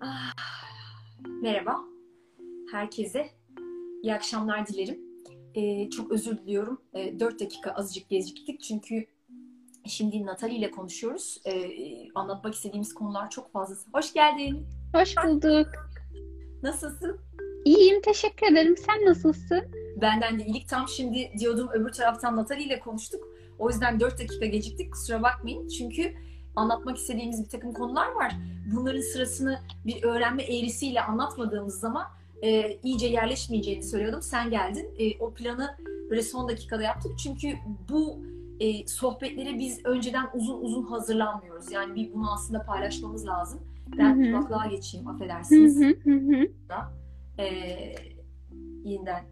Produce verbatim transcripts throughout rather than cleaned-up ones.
Ah, merhaba herkese. İyi akşamlar dilerim. Ee, çok özür diliyorum. Ee, dört dakika azıcık geciktik çünkü şimdi Natalie ile konuşuyoruz. Ee, anlatmak istediğimiz konular çok fazla. Hoş geldin. Hoş bulduk. Nasılsın? İyiyim, teşekkür ederim. Sen nasılsın? Benden de iyilik. Tam şimdi diyordum, öbür taraftan Natalie ile konuştuk. O yüzden dört dakika geciktik. Kusura bakmayın. Çünkü anlatmak istediğimiz bir takım konular var. Bunların sırasını bir öğrenme eğrisiyle anlatmadığımız zaman e, iyice yerleşmeyeceğini söylüyordum. Sen geldin. E, o planı böyle son dakikada yaptık. Çünkü bu e, sohbetlere biz önceden uzun uzun hazırlanmıyoruz. Yani bir bunu aslında paylaşmamız lazım. Ben Hı hı. kulaklığa geçeyim, Hı affedersiniz. hı hı hı. E, yeniden.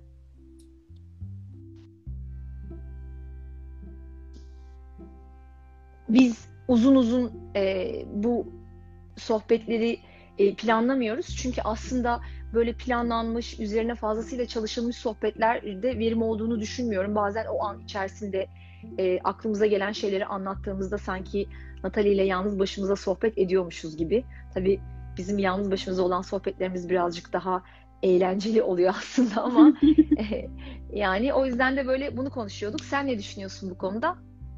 Biz uzun uzun e, bu sohbetleri e, planlamıyoruz. Çünkü aslında böyle planlanmış, üzerine fazlasıyla çalışılmış sohbetlerde verim olduğunu düşünmüyorum. Bazen o an içerisinde e, aklımıza gelen şeyleri anlattığımızda sanki Natalie ile yalnız başımıza sohbet ediyormuşuz gibi. Tabii bizim yalnız başımıza olan sohbetlerimiz birazcık daha eğlenceli oluyor aslında ama e, yani o yüzden de böyle bunu konuşuyorduk. Sen ne düşünüyorsun bu konuda?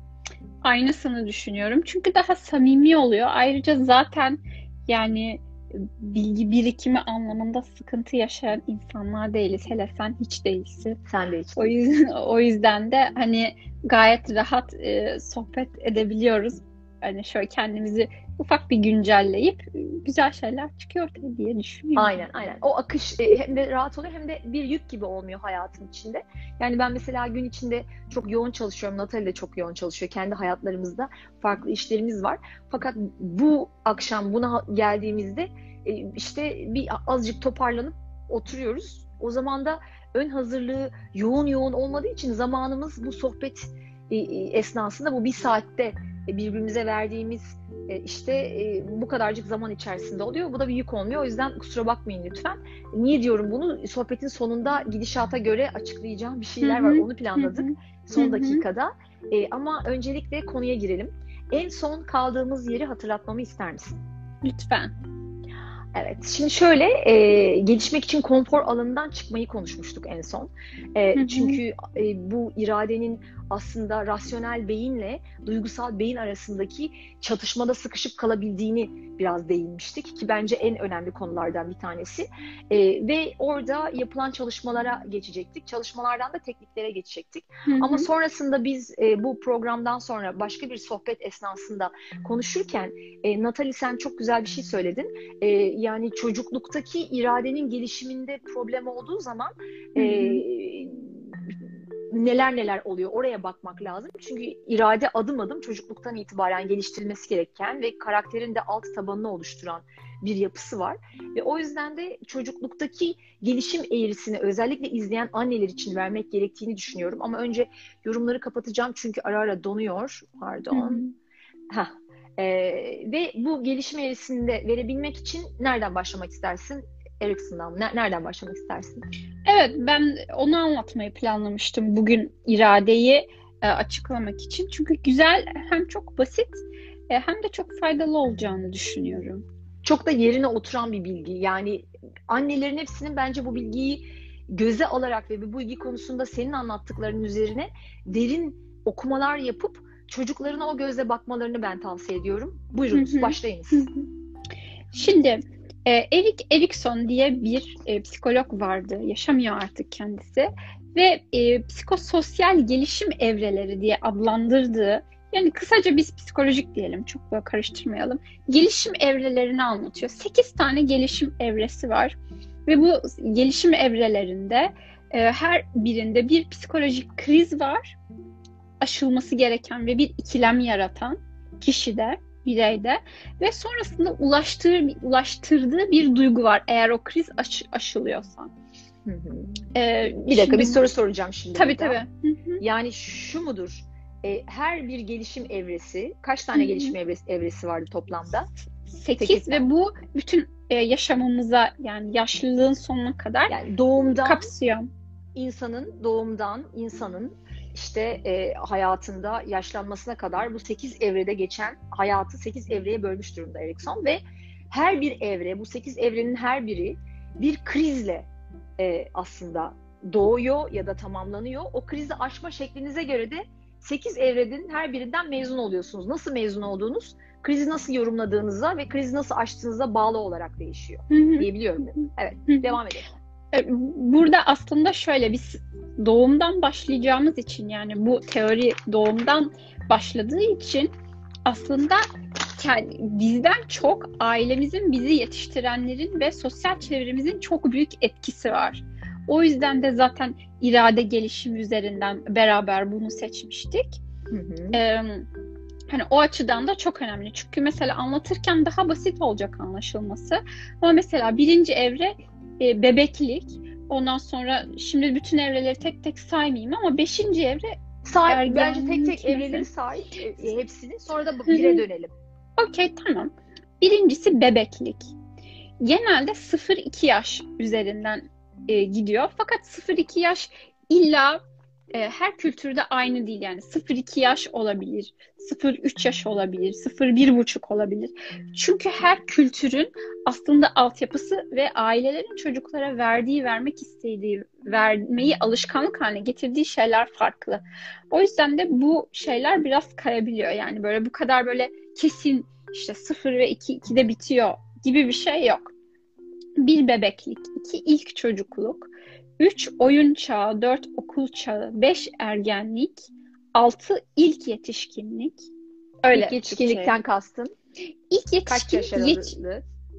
Aynısını düşünüyorum. Çünkü daha samimi oluyor. Ayrıca zaten yani bilgi birikimi anlamında sıkıntı yaşayan insanlar değiliz. Hele sen hiç değilsin. Sen de hiç O değilsin. yüzden, o yüzden de hani gayet rahat e, sohbet edebiliyoruz. Hani şöyle kendimizi ufak bir güncelleyip e, güzel şeyler çıkıyor ortaya diye düşünüyorum. Aynen aynen. O akış e, hem de rahat oluyor hem de bir yük gibi olmuyor hayatın içinde. Yani ben mesela gün içinde çok yoğun çalışıyorum. Natalie de çok yoğun çalışıyor. Kendi hayatlarımızda farklı işlerimiz var. Fakat bu akşam buna geldiğimizde e, işte bir azıcık toparlanıp oturuyoruz. O zaman da ön hazırlığı yoğun yoğun olmadığı için zamanımız bu sohbet e, e, esnasında bu bir saatte e, birbirimize verdiğimiz e, işte e, bu kadarcık zaman içerisinde oluyor. Bu da bir yük olmuyor. O yüzden kusura bakmayın lütfen. Niye diyorum bunu? Sohbetin sonunda gidişata göre açıklayacağım bir Hı şeyler var. hı, Onu hı planladık hı, hı son hı. dakikada. E, ama öncelikle konuya girelim. En son kaldığımız yeri hatırlatmamı ister misin? Lütfen. Evet, şimdi şöyle e, gelişmek için konfor alanından çıkmayı konuşmuştuk en son. Hı E, hı. çünkü e, bu iradenin aslında rasyonel beyinle duygusal beyin arasındaki çatışmada sıkışıp kalabildiğini biraz değinmiştik ki bence en önemli konulardan bir tanesi. E, ve orada yapılan çalışmalara geçecektik. Çalışmalardan da tekniklere geçecektik. Hı Ama hı. sonrasında biz e, bu programdan sonra başka bir sohbet esnasında konuşurken e, Natalie sen çok güzel bir şey söyledin. E, yani çocukluktaki iradenin gelişiminde problem olduğu zaman Hı e, hı. neler neler oluyor oraya bakmak lazım. Çünkü irade adım adım çocukluktan itibaren geliştirilmesi gereken ve karakterin de alt tabanını oluşturan bir yapısı var. Ve o yüzden de çocukluktaki gelişim eğrisini özellikle izleyen anneler için vermek gerektiğini düşünüyorum. Ama önce yorumları kapatacağım çünkü ara ara donuyor. Hı Pardon. hı. Heh. Ee, ve bu gelişim eğrisinde verebilmek için nereden başlamak istersin? Erickson'dan mı? Ne- Nereden başlamak istersin? Evet, ben onu anlatmayı planlamıştım bugün iradeyi e, açıklamak için. Çünkü güzel hem çok basit e, hem de çok faydalı olacağını düşünüyorum. Çok da yerine oturan bir bilgi. Yani annelerin hepsinin bence bu bilgiyi göze alarak ve bu bilgi konusunda senin anlattıklarının üzerine derin okumalar yapıp çocuklarına o gözle bakmalarını ben tavsiye ediyorum. Hı Buyurunuz, hı, hı başlayınız. hı. Şimdi e, Erik Erikson diye bir e, psikolog vardı. Yaşamıyor artık kendisi. Ve e, psikososyal gelişim evreleri diye adlandırdığı, yani kısaca biz psikolojik diyelim, çok böyle karıştırmayalım. Gelişim evrelerini anlatıyor. Sekiz tane gelişim evresi var. Ve bu gelişim evrelerinde e, her birinde bir psikolojik kriz var. Aşılması gereken ve bir ikilem yaratan kişide, bireyde ve sonrasında ulaştığı, ulaştırdığı bir duygu var eğer o kriz aş, aşılıyorsa. Hı hı. Ee, Bir dakika, bir şimdi soru soracağım şimdi tabii burada. tabii. Hı hı, Yani şu mudur? E, her bir gelişim evresi, kaç hı tane hı. gelişim evresi, evresi vardı toplamda? Sekiz Sekiz ve tane. bu bütün e, yaşamımıza, yani yaşlılığın sonuna kadar Yani doğumdan kapsıyor. insanın doğumdan insanın işte e, hayatında yaşlanmasına kadar bu sekiz evrede geçen hayatı sekiz evreye bölmüş durumda Erikson ve her bir evre, bu sekiz evrenin her biri bir krizle e, aslında doğuyor ya da tamamlanıyor. O krizi aşma şeklinize göre de sekiz evrenin her birinden mezun oluyorsunuz. Nasıl mezun olduğunuz, krizi nasıl yorumladığınıza ve krizi nasıl aştığınıza bağlı olarak değişiyor diyebiliyorum. Evet, devam edelim. Burada aslında şöyle, biz doğumdan başlayacağımız için, yani bu teori doğumdan başladığı için aslında bizden çok ailemizin, bizi yetiştirenlerin ve sosyal çevremizin çok büyük etkisi var. O yüzden de zaten irade gelişimi üzerinden beraber bunu seçmiştik. Hı hı. Ee, hani o açıdan da çok önemli. Çünkü mesela anlatırken daha basit olacak anlaşılması. Ama mesela birinci evre e, bebeklik. Ondan sonra şimdi bütün evreleri tek tek saymayayım ama beşinci evre say. Bence tek tek evreleri say e, hepsini. Sonra da bire dönelim. Okey, tamam. Birincisi bebeklik. Genelde sıfır iki yaş üzerinden e, gidiyor. Fakat sıfır iki yaş illa e, her kültürde aynı değil. Yani sıfır iki yaş olabilir, sıfır üç yaş olabilir, sıfır bir buçuk olabilir. Çünkü her kültürün aslında altyapısı ve ailelerin çocuklara verdiği, vermek istediği, vermeyi alışkanlık haline getirdiği şeyler farklı. O yüzden de bu şeyler biraz kayabiliyor. Yani böyle bu kadar böyle kesin işte sıfır ve iki, ikide bitiyor gibi bir şey yok. Bir bebeklik, iki ilk çocukluk, üç oyun çağı, dört okul çağı, beş ergenlik, altı ilk yetişkinlik. Öyle. İlk yetişkinlikten şey. Kastın? İlk yetişkinlik kaç yaş aralığı?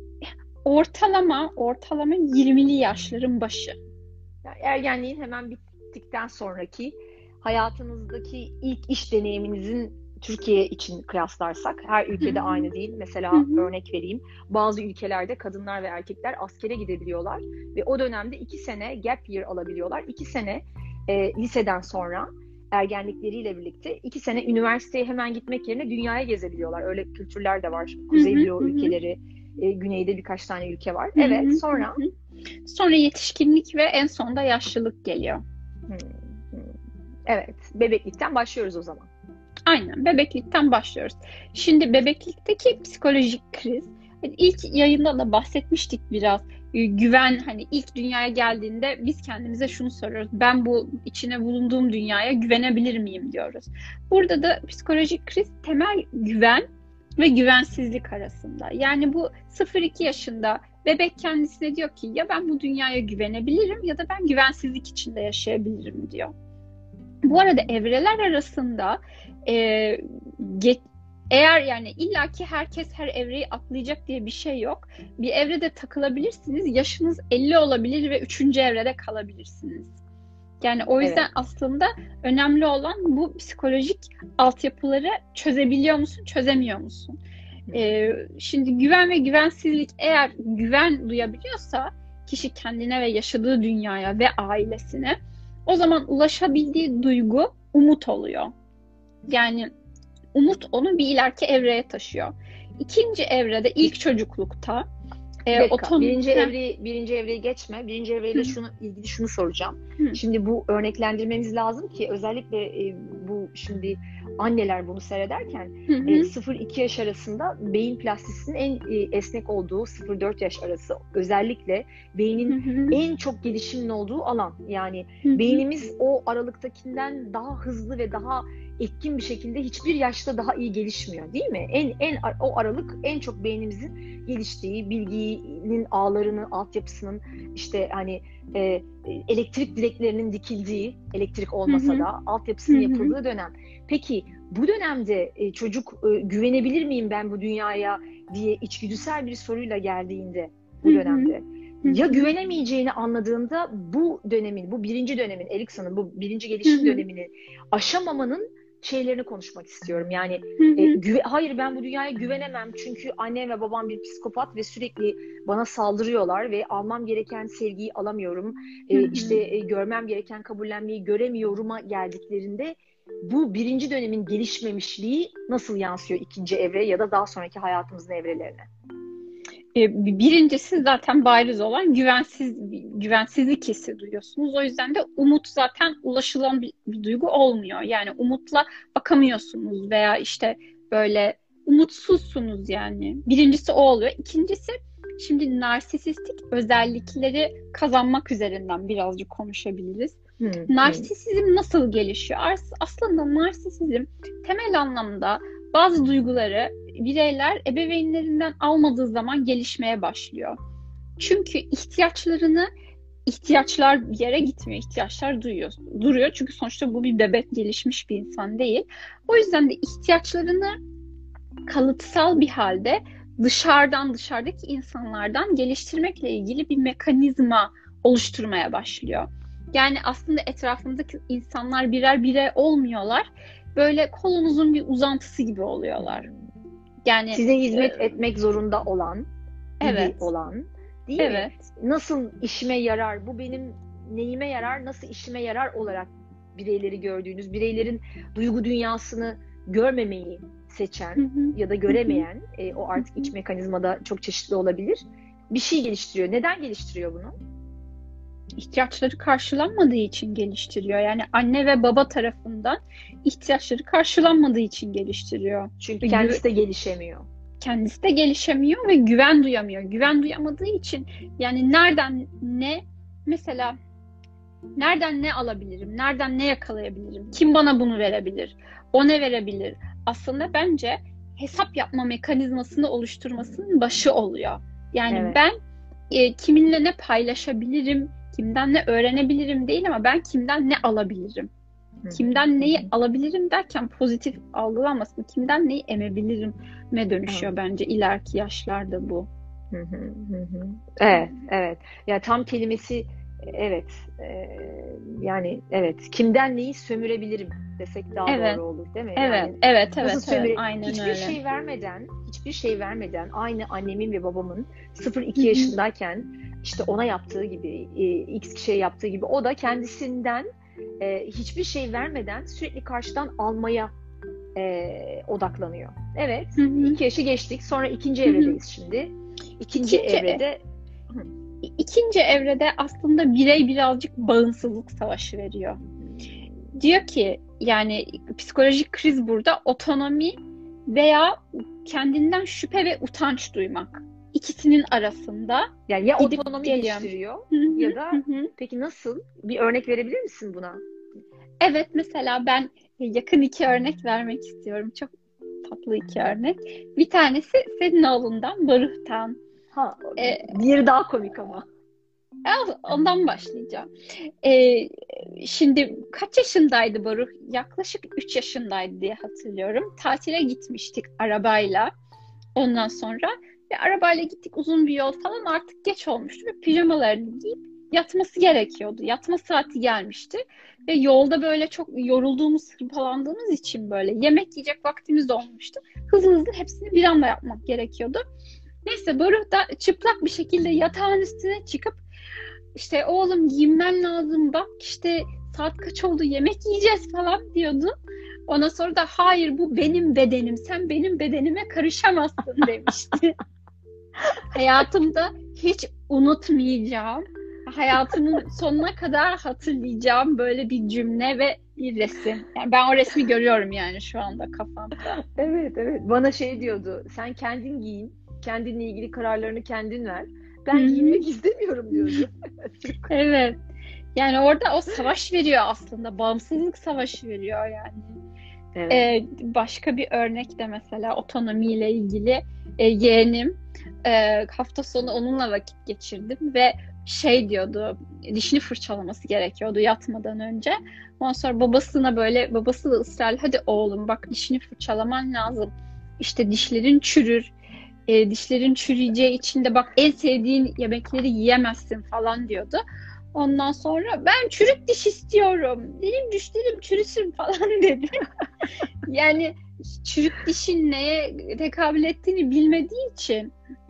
Ortalama, ortalama yirmili yaşların başı. Yani ergenliğin hemen bittikten sonraki hayatınızdaki ilk iş deneyiminizin Türkiye için kıyaslarsak, her ülkede Hı-hı. aynı değil. Mesela Hı-hı. örnek vereyim. Bazı ülkelerde kadınlar ve erkekler askere gidebiliyorlar ve o dönemde iki sene gap year alabiliyorlar. İki sene e, liseden sonra ergenlikleriyle birlikte iki sene üniversiteye hemen gitmek yerine dünyaya gezebiliyorlar. Öyle kültürler de var. Kuzey Bloğu ülkeleri, e, güneyde birkaç tane ülke var. Hı-hı. Evet, sonra? Hı-hı. Sonra yetişkinlik ve en sonunda yaşlılık geliyor. Hı-hı. Evet, bebeklikten başlıyoruz o zaman. Aynen, bebeklikten başlıyoruz. Şimdi bebeklikteki psikolojik kriz, yani ilk yayında da bahsetmiştik biraz. Güven, hani ilk dünyaya geldiğinde biz kendimize şunu soruyoruz: ben bu içine bulunduğum dünyaya güvenebilir miyim diyoruz. Burada da psikolojik kriz temel güven ve güvensizlik arasında. Yani bu sıfır iki yaşında bebek kendisine diyor ki ya ben bu dünyaya güvenebilirim ya da ben güvensizlik içinde yaşayabilirim diyor. Bu arada evreler arasında e, ge- eğer yani illaki herkes her evreyi atlayacak diye bir şey yok. Bir evrede takılabilirsiniz, yaşınız elli olabilir ve üçüncü evrede kalabilirsiniz. Yani o yüzden evet. aslında önemli olan bu psikolojik altyapıları çözebiliyor musun, çözemiyor musun? Ee, şimdi güven ve güvensizlik, eğer güven duyabiliyorsa kişi kendine ve yaşadığı dünyaya ve ailesine, o zaman ulaşabildiği duygu umut oluyor. Yani umut onu bir ileriki evreye taşıyor. İkinci evrede, ilk çocuklukta e, otom... birinci evreyi birinci evreyi geçme. Birinci evreyle şunu ilgili şunu soracağım. Hı. Şimdi bu örneklendirmemiz lazım ki özellikle e, bu şimdi anneler bunu seyrederken e, sıfır iki yaş arasında beyin plastisinin en e, esnek olduğu, sıfır dört yaş arası özellikle beynin hı hı. en çok gelişimin olduğu alan. Yani hı hı. beynimiz o aralıktakinden daha hızlı ve daha etkin bir şekilde hiçbir yaşta daha iyi gelişmiyor, değil mi? En en o aralık en çok beynimizin geliştiği, bilginin ağlarını, altyapısının işte hani e, elektrik direklerinin dikildiği, elektrik olmasa hı hı. da altyapısının hı hı. yapıldığı dönem. Peki bu dönemde e, çocuk e, güvenebilir miyim ben bu dünyaya diye içgüdüsel bir soruyla geldiğinde bu dönemde hı hı. ya güvenemeyeceğini anladığında bu dönemin, bu birinci dönemin, Erikson'un bu birinci gelişim hı hı. dönemini aşamamanın şeylerini konuşmak istiyorum. Yani hı hı. E, güve, hayır ben bu dünyaya güvenemem çünkü annem ve babam bir psikopat ve sürekli bana saldırıyorlar ve almam gereken sevgiyi alamıyorum. E, hı hı. İşte e, görmem gereken kabullenmeyi göremiyorum'a geldiklerinde bu birinci dönemin gelişmemişliği nasıl yansıyor ikinci evre ya da daha sonraki hayatımızın evrelerine? Birincisi zaten bariz olan güvensiz güvensizlik hissi duyuyorsunuz. O yüzden de umut zaten ulaşılan bir, bir duygu olmuyor. Yani umutla bakamıyorsunuz veya işte böyle umutsuzsunuz yani. Birincisi o oluyor. İkincisi, şimdi narsisistik özellikleri kazanmak üzerinden birazcık konuşabiliriz. Hmm, Narsisizm nasıl gelişiyor? As- Aslında narsisizm temel anlamda bazı duyguları bireyler ebeveynlerinden almadığı zaman gelişmeye başlıyor. Çünkü ihtiyaçlarını ihtiyaçlar bir yere gitmiyor. İhtiyaçlar duyuyor, duruyor. Çünkü sonuçta bu bir bebek, gelişmiş bir insan değil. O yüzden de ihtiyaçlarını kalıtsal bir halde dışarıdan, dışarıdaki insanlardan geliştirmekle ilgili bir mekanizma oluşturmaya başlıyor. Yani aslında etrafındaki insanlar birer birey olmuyorlar. Böyle kolunuzun bir uzantısı gibi oluyorlar. Yani Size hizmet e, etmek zorunda olan, gibi evet, olan, değil mi? evet, Nasıl işime yarar, bu benim neyime yarar, nasıl işime yarar olarak bireyleri gördüğünüz, bireylerin duygu dünyasını görmemeyi seçen hı hı, ya da göremeyen, e, o artık iç mekanizmada çok çeşitli olabilir. Bir şey geliştiriyor. Neden geliştiriyor bunu? ihtiyaçları karşılanmadığı için geliştiriyor. Yani anne ve baba tarafından ihtiyaçları karşılanmadığı için geliştiriyor. Çünkü Gü- kendisi de gelişemiyor. Kendisi de gelişemiyor ve güven duyamıyor. Güven duyamadığı için yani nereden ne, mesela nereden ne alabilirim? Nereden ne yakalayabilirim? Kim bana bunu verebilir? O ne verebilir? Aslında bence hesap yapma mekanizmasını oluşturmasının başı oluyor. Yani Evet. ben e, kiminle ne paylaşabilirim, kimden ne öğrenebilirim değil, ama ben kimden ne alabilirim? Kimden neyi alabilirim derken pozitif algılanmasın. Kimden neyi emebilirime dönüşüyor Evet. bence ileriki yaşlarda bu. Hı hı, hı hı. Evet, evet. Ya tam kelimesi evet. Ee, yani evet. Kimden neyi sömürebilirim desek daha Evet. doğru olur, değil mi? Evet, Yani evet, evet, nasıl evet, sömüre aynen hiçbir öyle. şey vermeden, hiçbir şey vermeden aynı annemin ve babamın sıfır Hı iki hı. yaşındayken işte ona yaptığı gibi, e, X şey yaptığı gibi o da kendisinden e, hiçbir şey vermeden sürekli karşıdan almaya e, odaklanıyor. Evet, Hı hı. iki yaşı geçtik. Sonra ikinci Hı hı. evredeyiz şimdi. İkinci, İkinci, evrede ikinci evrede aslında birey birazcık bağımsızlık savaşı veriyor. Diyor ki yani psikolojik kriz burada otonomi veya kendinden şüphe ve utanç duymak. İkisinin arasında yani ya gidip otonomi geliyor. geliştiriyor Hı hı, ya hı da hı. peki nasıl? Bir örnek verebilir misin buna? Evet, mesela ben yakın iki örnek vermek istiyorum. Çok tatlı iki örnek. Bir tanesi senin oğlundan, Baruh'tan. Ha, Ee, diğeri daha komik ama. ondan başlayacağım. Ee, şimdi kaç yaşındaydı Baruh? Yaklaşık üç yaşındaydı diye hatırlıyorum. Tatile gitmiştik arabayla. Ondan sonra ve arabayla gittik, uzun bir yol falan, artık geç olmuştu ve pijamalarını giyip yatması gerekiyordu. Yatma saati gelmişti ve yolda böyle çok yorulduğumuz, hırpalandığımız için böyle yemek yiyecek vaktimiz olmuştu. Hızlı hızlı hepsini bir anda yapmak gerekiyordu. Neyse, Baruh da çıplak bir şekilde yatağın üstüne çıkıp işte oğlum giyinmen lazım, bak işte saat kaç oldu, yemek yiyeceğiz falan diyordu. Ondan sonra da hayır, bu benim bedenim, sen benim bedenime karışamazsın demişti. Hayatımda hiç unutmayacağım, hayatımın sonuna kadar hatırlayacağım böyle bir cümle ve bir resim. Yani ben o resmi görüyorum yani şu anda kafamda. Evet, evet. Bana şey diyordu. Sen kendin giyin. Kendinle ilgili kararlarını kendin ver. Ben Hı-hı. giyinmek istemiyorum diyordu. Evet. Yani orada o savaş veriyor aslında. Bağımsızlık savaşı veriyor yani. Evet. Ee, başka bir örnek de mesela otonomiyle ilgili. Ee, yeğenim e, hafta sonu onunla vakit geçirdim ve şey diyordu, dişini fırçalaması gerekiyordu yatmadan önce. Ondan sonra babasına böyle, babası da ısrarla hadi oğlum bak dişini fırçalaman lazım. İşte dişlerin çürür. E, dişlerin çürüyeceği için de bak en sevdiğin yemekleri yiyemezsin falan diyordu. Ondan sonra ben çürük diş istiyorum. Benim dişlerim çürüsün falan dedi. Yani çürük dişin neye tekabül ettiğini bilmediği için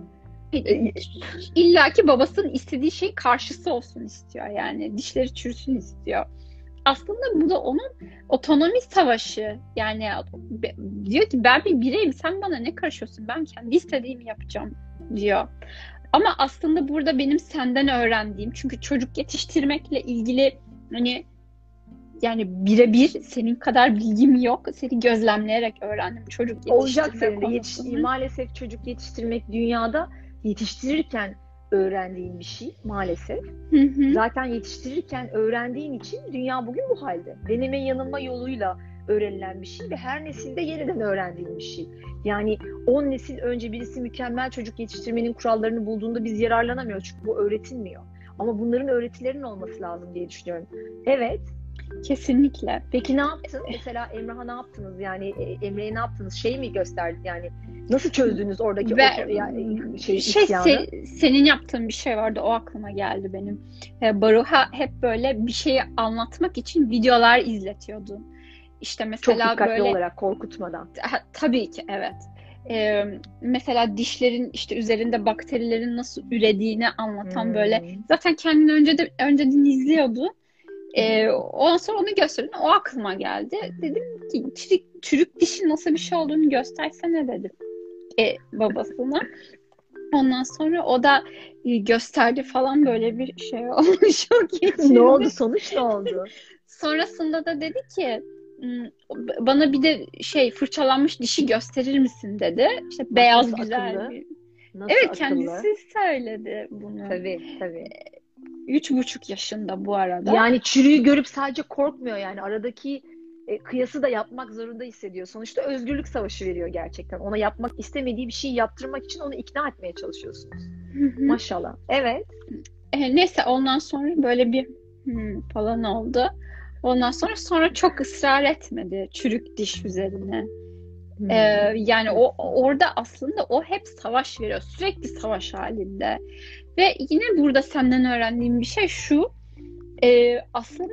illaki babasının istediği şey karşısı olsun istiyor. Yani dişleri çürüsün istiyor. Aslında bu da onun otonomi savaşı. Yani diyor ki ben bir bireyim, sen bana ne karışıyorsun? Ben kendi istediğimi yapacağım diyor. Ama aslında burada benim senden öğrendiğim, çünkü çocuk yetiştirmekle ilgili hani yani birebir senin kadar bilgim yok. Seni gözlemleyerek öğrendim çocuk Olacak yetiştirme senin de yetiş, konusunu. maalesef çocuk yetiştirmek dünyada yetiştirirken öğrendiğin bir şey maalesef. Hı hı. Zaten yetiştirirken öğrendiğin için dünya bugün bu halde. Deneme yanılma yoluyla öğrenilen bir şey ve her nesilde yeniden öğrendiğin bir şey. Yani on nesil önce birisi mükemmel çocuk yetiştirmenin kurallarını bulduğunda biz yararlanamıyoruz çünkü bu öğretilmiyor. Ama bunların öğretilerinin olması lazım diye düşünüyorum. Evet. Kesinlikle. Peki ne yaptın? Mesela Emrah'a ne yaptınız? Yani e, Emre'ye ne yaptınız? Şey mi gösterdi? Yani nasıl çözdünüz oradaki Ve o, yani, şey, şey isyanı? se- senin yaptığın bir şey vardı, o aklıma geldi benim. E, Baruha hep böyle bir şeyi anlatmak için videolar izletiyordu. İşte Çok mesela dikkatli böyle olarak, korkutmadan. Ha, tabii ki evet. Ee, mesela dişlerin işte üzerinde bakterilerin nasıl ürediğini anlatan Hmm. böyle, zaten kendini önce de önceden izliyordu. Ee, ondan sonra onu gösterdim. O aklıma geldi. Dedim ki çürük, çürük dişin nasıl bir şey olduğunu göstersene dedim e, babasına. Ondan sonra o da e, gösterdi falan, böyle bir şey olmuş. Çok Ne geçirdi. oldu? Sonuç ne oldu? Sonrasında da dedi ki bana bir de şey fırçalanmış dişi gösterir misin dedi. İşte Bak, beyaz nasıl güzel akıllı. bir. Nasıl Evet, akıllı? kendisi söyledi bunu. Tabii, tabii. Üç buçuk yaşında bu arada. Yani çürüğü görüp sadece korkmuyor, yani aradaki e, kıyası da yapmak zorunda hissediyor. Sonuçta özgürlük savaşı veriyor gerçekten. Ona yapmak istemediği bir şeyi yaptırmak için onu ikna etmeye çalışıyorsunuz. Hı hı. Maşallah. Evet. E, neyse ondan sonra böyle bir hmm, falan oldu. Ondan sonra sonra çok ısrar etmedi çürük diş üzerine. Hmm. Ee, yani o orada aslında o hep savaş veriyor. Sürekli savaş halinde. Ve yine burada senden öğrendiğim bir şey şu. E, aslında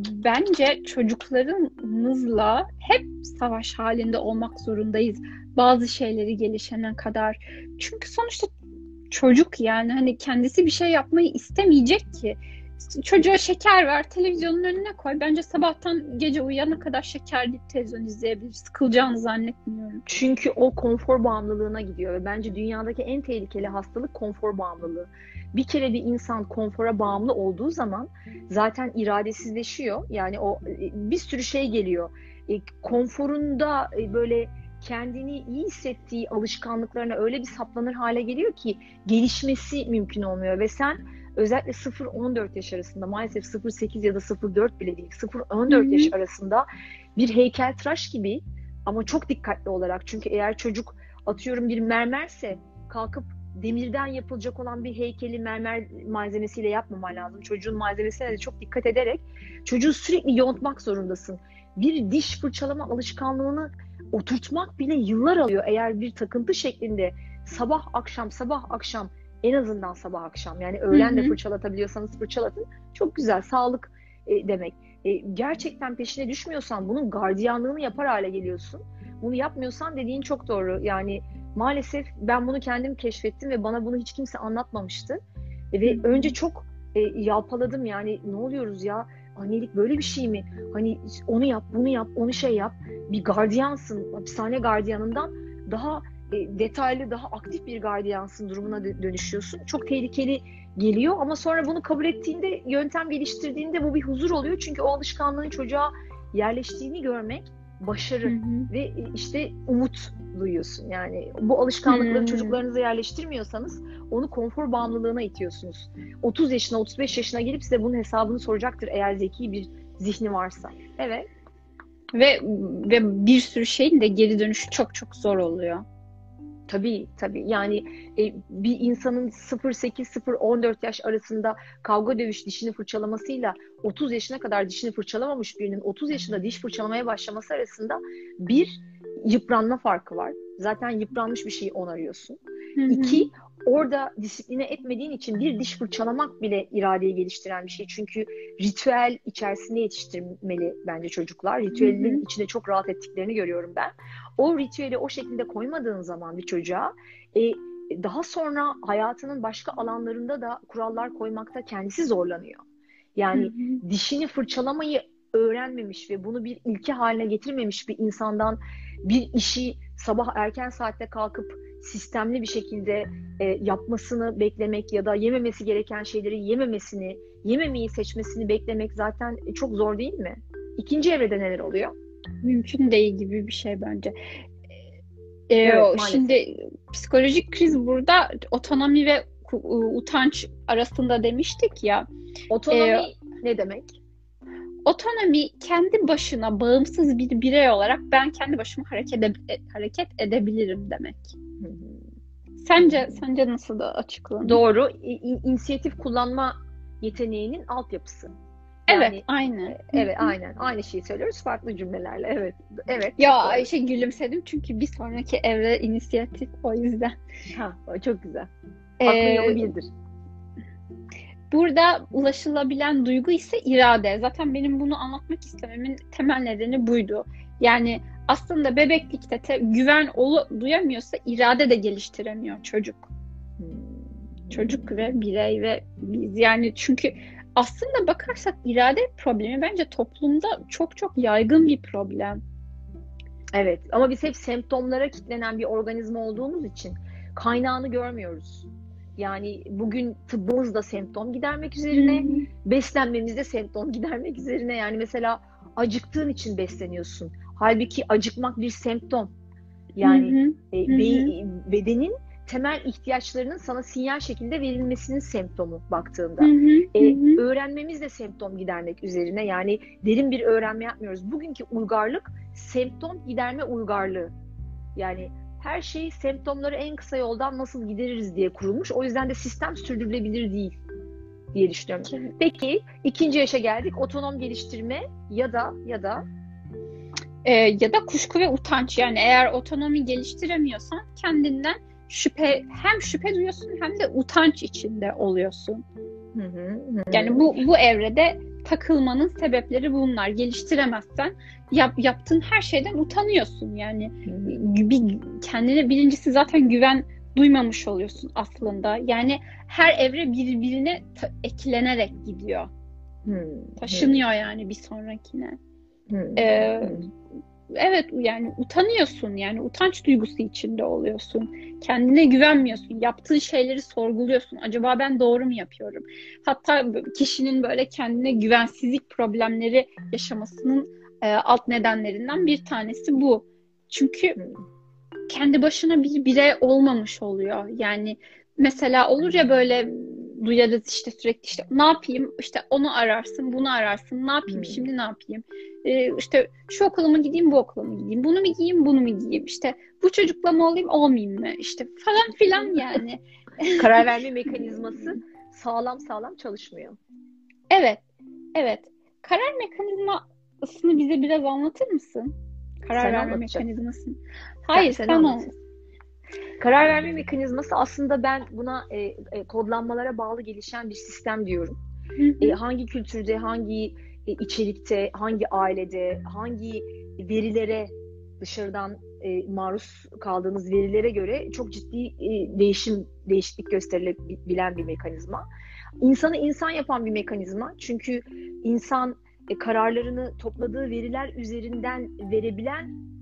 bence çocuklarımızla hep savaş halinde olmak zorundayız. Bazı şeyleri gelişene kadar. Çünkü sonuçta çocuk, yani hani kendisi bir şey yapmayı istemeyecek ki. Çocuğa şeker ver, televizyonun önüne koy. Bence sabahtan gece uyuyana kadar şekerli televizyon izleyebilir. Sıkılacağını zannetmiyorum. Çünkü o konfor bağımlılığına gidiyor ve bence dünyadaki en tehlikeli hastalık konfor bağımlılığı. Bir kere bir insan konfora bağımlı olduğu zaman zaten iradesizleşiyor. Yani o bir sürü şey geliyor. E, konforunda e, böyle kendini iyi hissettiği alışkanlıklarına öyle bir saplanır hale geliyor ki gelişmesi mümkün olmuyor ve sen özellikle sıfır on dört yaş arasında, maalesef sıfır sekiz ya da sıfır dört bile değil, sıfır on dört Hı-hı. yaş arasında bir heykeltıraş gibi, ama çok dikkatli olarak, çünkü eğer çocuk atıyorum bir mermerse kalkıp demirden yapılacak olan bir heykeli mermer malzemesiyle yapmaman lazım. Çocuğun malzemesine de çok dikkat ederek çocuğu sürekli yontmak zorundasın. Bir diş fırçalama alışkanlığını oturtmak bile yıllar alıyor. Eğer bir takıntı şeklinde sabah akşam sabah akşam, en azından sabah akşam, yani öğlen de fırçalatabiliyorsanız fırçalatın. Çok güzel, sağlık e, demek. E, gerçekten peşine düşmüyorsan bunun gardiyanlığını yapar hale geliyorsun. Bunu yapmıyorsan dediğin çok doğru. Yani maalesef ben bunu kendim keşfettim ve bana bunu hiç kimse anlatmamıştı. E, ve Hı-hı. önce çok e, yalpaladım, yani ne oluyoruz ya? Annelik böyle bir şey mi? Hani onu yap, bunu yap, onu şey yap. Bir gardiyansın, hapishane gardiyanından daha e, detaylı, daha aktif bir gardiyansın durumuna dönüşüyorsun. Çok tehlikeli geliyor ama sonra bunu kabul ettiğinde, yöntem geliştirdiğinde bu bir huzur oluyor. Çünkü o alışkanlığın çocuğa yerleştiğini görmek başarı. Hı hı. Ve işte umut duyuyorsun. Yani bu alışkanlıkları hmm. çocuklarınıza yerleştirmiyorsanız onu konfor bağımlılığına itiyorsunuz. otuz yaşına, otuz beş yaşına gelip size bunun hesabını soracaktır eğer zeki bir zihni varsa. Evet. Ve ve bir sürü şeyin de geri dönüşü çok çok zor oluyor. Tabii tabii. Yani e, bir insanın sıfır sekiz sıfır on dört yaş arasında kavga dövüş dişini fırçalamasıyla otuz yaşına kadar dişini fırçalamamış birinin otuz yaşında diş fırçalamaya başlaması arasında bir yıpranma farkı var. Zaten yıpranmış bir şeyi onarıyorsun. Hı hı. İki, orada disipline etmediğin için bir diş fırçalamak bile iradeyi geliştiren bir şey. Çünkü ritüel içerisinde yetiştirmeli bence çocuklar. Ritüelin içinde çok rahat ettiklerini görüyorum ben. O ritüeli o şekilde koymadığın zaman bir çocuğa e, daha sonra hayatının başka alanlarında da kurallar koymakta kendisi zorlanıyor. Yani hı hı. dişini fırçalamayı öğrenmemiş ve bunu bir ilke haline getirmemiş bir insandan bir işi sabah erken saatte kalkıp sistemli bir şekilde e, yapmasını beklemek ya da yememesi gereken şeyleri yememesini, yememeyi seçmesini beklemek zaten çok zor değil mi? İkinci evrede neler oluyor? Mümkün değil gibi bir şey bence. Ee, Evet, o- maalesef. şimdi psikolojik kriz burada otonomi ve ku- utanç arasında demiştik ya. Otonomi Ee, ne demek? Otonomi kendi başına bağımsız bir birey olarak ben kendi başıma hareket ede- hareket edebilirim demek. Hı hı. Sence sence nasıl da açıklanır? Doğru. İ- in- İnisiyatif kullanma yeteneğinin altyapısı. Evet, Yani aynen. evet, aynen. Aynı şeyi söylüyoruz farklı cümlelerle. Evet. Evet. Ya çok doğru. Ayşe gülümsedim çünkü bir sonraki evre inisiyatif o yüzden. Ha, o çok güzel. Ee, Aklın yolu birdir. Burada ulaşılabilen duygu ise irade. Zaten benim bunu anlatmak istememin temel nedeni buydu. Yani aslında bebeklikte te- güven olu duyamıyorsa irade de geliştiremiyor çocuk. Hmm. Çocuk ve birey ve biz yani çünkü aslında bakarsak irade problemi bence toplumda çok çok yaygın bir problem. Evet, ama biz hep semptomlara kilitlenen bir organizma olduğumuz için kaynağını görmüyoruz. Yani bugün tıbbımız da semptom gidermek üzerine, beslenmemiz de semptom gidermek üzerine. Yani mesela acıktığın için besleniyorsun. Halbuki acıkmak bir semptom. Yani Hı hı, e, hı be- bedenin temel ihtiyaçlarının sana sinyal şekilde verilmesinin semptomu baktığında. hı hı, E, hı hı. öğrenmemiz de semptom gidermek üzerine. Yani derin bir öğrenme yapmıyoruz. Bugünkü uygarlık semptom giderme uygarlığı. Yani her şey semptomları en kısa yoldan nasıl gideririz diye kurulmuş. O yüzden de sistem sürdürülebilir değil diye düşünüyorum. Peki ikinci yaşa geldik. Otonom geliştirme ya da ya da Ee, ya da kuşku ve utanç. Yani eğer otonomi geliştiremiyorsan kendinden şüphe hem şüphe duyuyorsun hem de utanç içinde oluyorsun. Hı hı, hı. Yani bu bu evrede takılmanın sebepleri bunlar. Geliştiremezsen yap, yaptığın her şeyden utanıyorsun. Yani bir, kendine birincisi zaten güven duymamış oluyorsun aslında. Yani her evre birbirine ta- eklenerek gidiyor. Hı, Taşınıyor yani bir sonrakine. hı, Ee, hı. evet yani utanıyorsun yani utanç duygusu içinde oluyorsun. Kendine güvenmiyorsun. Yaptığın şeyleri sorguluyorsun. Acaba ben doğru mu yapıyorum? Hatta kişinin böyle kendine güvensizlik problemleri yaşamasının e, alt nedenlerinden bir tanesi bu. Çünkü kendi başına bir birey olmamış oluyor. Yani mesela olur ya böyle duyarız işte sürekli işte ne yapayım işte onu ararsın bunu ararsın ne yapayım Hmm. şimdi ne yapayım ee, işte şu okula mı gideyim bu okula mı gideyim bunu mu giyeyim bunu mu giyeyim işte bu çocukla mı olayım olmayayım mı işte falan filan yani. Karar verme mekanizması sağlam sağlam çalışmıyor. Evet, evet. Karar mekanizmasını bize biraz anlatır mısın? Karar Sen verme anlatacaksın. mekanizmasını. Hayır, sen sen anlat. anlat. Karar verme mekanizması aslında ben buna e, e, kodlanmalara bağlı gelişen bir sistem diyorum. Hı hı. E, hangi kültürde, hangi e, içerikte, hangi ailede, hangi verilere dışarıdan e, maruz kaldığınız verilere göre çok ciddi e, değişim, değişiklik gösterilebilen bir mekanizma. İnsanı insan yapan bir mekanizma. Çünkü insan e, kararlarını topladığı veriler üzerinden verebilen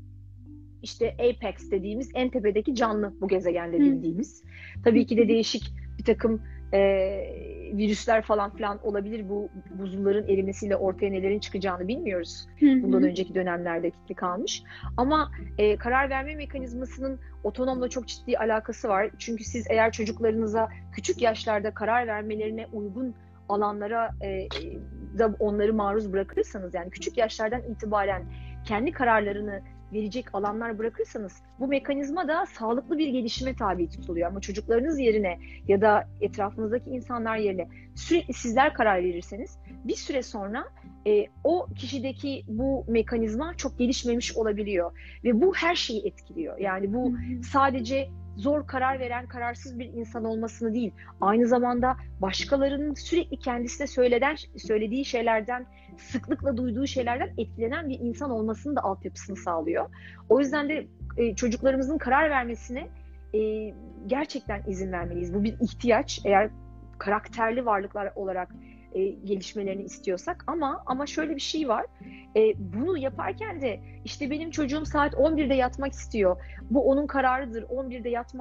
işte Apex dediğimiz en tepedeki canlı bu gezegende bildiğimiz. Tabii ki de değişik bir takım e, virüsler falan filan olabilir. Bu buzulların erimesiyle ortaya nelerin çıkacağını bilmiyoruz. Bundan önceki dönemlerde kilitli kalmış. Ama e, karar verme mekanizmasının otonomla çok ciddi alakası var. Çünkü siz eğer çocuklarınıza küçük yaşlarda karar vermelerine uygun alanlara e, da onları maruz bırakırsanız yani küçük yaşlardan itibaren kendi kararlarını verecek alanlar bırakırsanız bu mekanizma da sağlıklı bir gelişime tabi tutuluyor. Ama çocuklarınız yerine ya da etrafınızdaki insanlar yerine sürekli sizler karar verirseniz bir süre sonra e, o kişideki bu mekanizma çok gelişmemiş olabiliyor. Ve bu her şeyi etkiliyor. Yani bu sadece zor karar veren, kararsız bir insan olmasını değil, aynı zamanda başkalarının sürekli kendisine söyleden, söylediği şeylerden, sıklıkla duyduğu şeylerden etkilenen bir insan olmasının da altyapısını sağlıyor. O yüzden de e, çocuklarımızın karar vermesine e, gerçekten izin vermeliyiz. Bu bir ihtiyaç eğer karakterli varlıklar olarak e, gelişmelerini istiyorsak ama ama şöyle bir şey var. E, bunu yaparken de işte benim çocuğum saat on birde yatmak istiyor. Bu onun kararıdır. on birde yatmak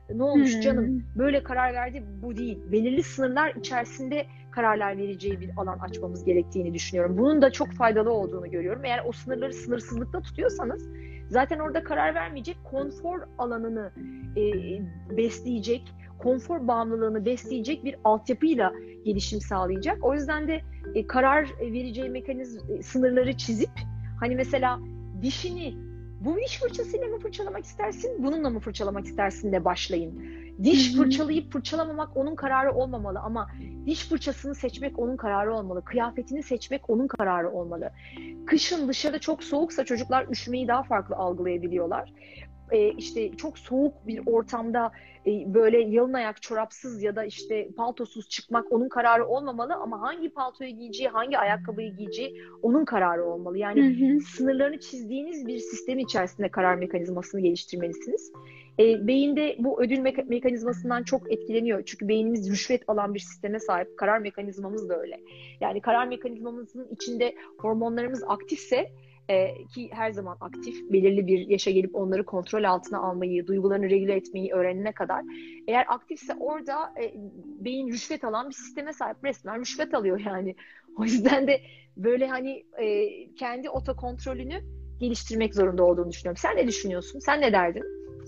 Ne olmuş Hmm. canım, böyle karar verdi, bu değil. Belirli sınırlar içerisinde kararlar vereceği bir alan açmamız gerektiğini düşünüyorum. Bunun da çok faydalı olduğunu görüyorum. Eğer o sınırları sınırsızlıkta tutuyorsanız zaten orada karar vermeyecek, konfor alanını e, besleyecek, konfor bağımlılığını besleyecek bir altyapıyla gelişim sağlayacak. O yüzden de e, karar vereceği mekanizm e, sınırları çizip, hani mesela dişini bu diş fırçasıyla mı fırçalamak istersin, bununla mı fırçalamak istersin de başlayın. Diş Hı hı. fırçalayıp fırçalamamak onun kararı olmamalı ama diş fırçasını seçmek onun kararı olmalı. Kıyafetini seçmek onun kararı olmalı. Kışın dışarı çok soğuksa çocuklar üşümeyi daha farklı algılayabiliyorlar. Ee, işte çok soğuk bir ortamda e, böyle yalın ayak, çorapsız ya da işte paltosuz çıkmak onun kararı olmamalı ama hangi paltoyu giyeceği, hangi ayakkabıyı giyeceği onun kararı olmalı. Yani Hı hı. sınırlarını çizdiğiniz bir sistem içerisinde karar mekanizmasını geliştirmelisiniz. E, beyinde bu ödül me- mekanizmasından çok etkileniyor. Çünkü beynimiz rüşvet alan bir sisteme sahip. Karar mekanizmamız da öyle. Yani karar mekanizmamızın içinde hormonlarımız aktifse, e, ki her zaman aktif, belirli bir yaşa gelip onları kontrol altına almayı, duygularını regüle etmeyi öğrenene kadar. Eğer aktifse orada e, beyin rüşvet alan bir sisteme sahip. Resmen rüşvet alıyor yani. O yüzden de böyle hani e, kendi otokontrolünü geliştirmek zorunda olduğunu düşünüyorum. Sen ne düşünüyorsun? Sen ne derdin?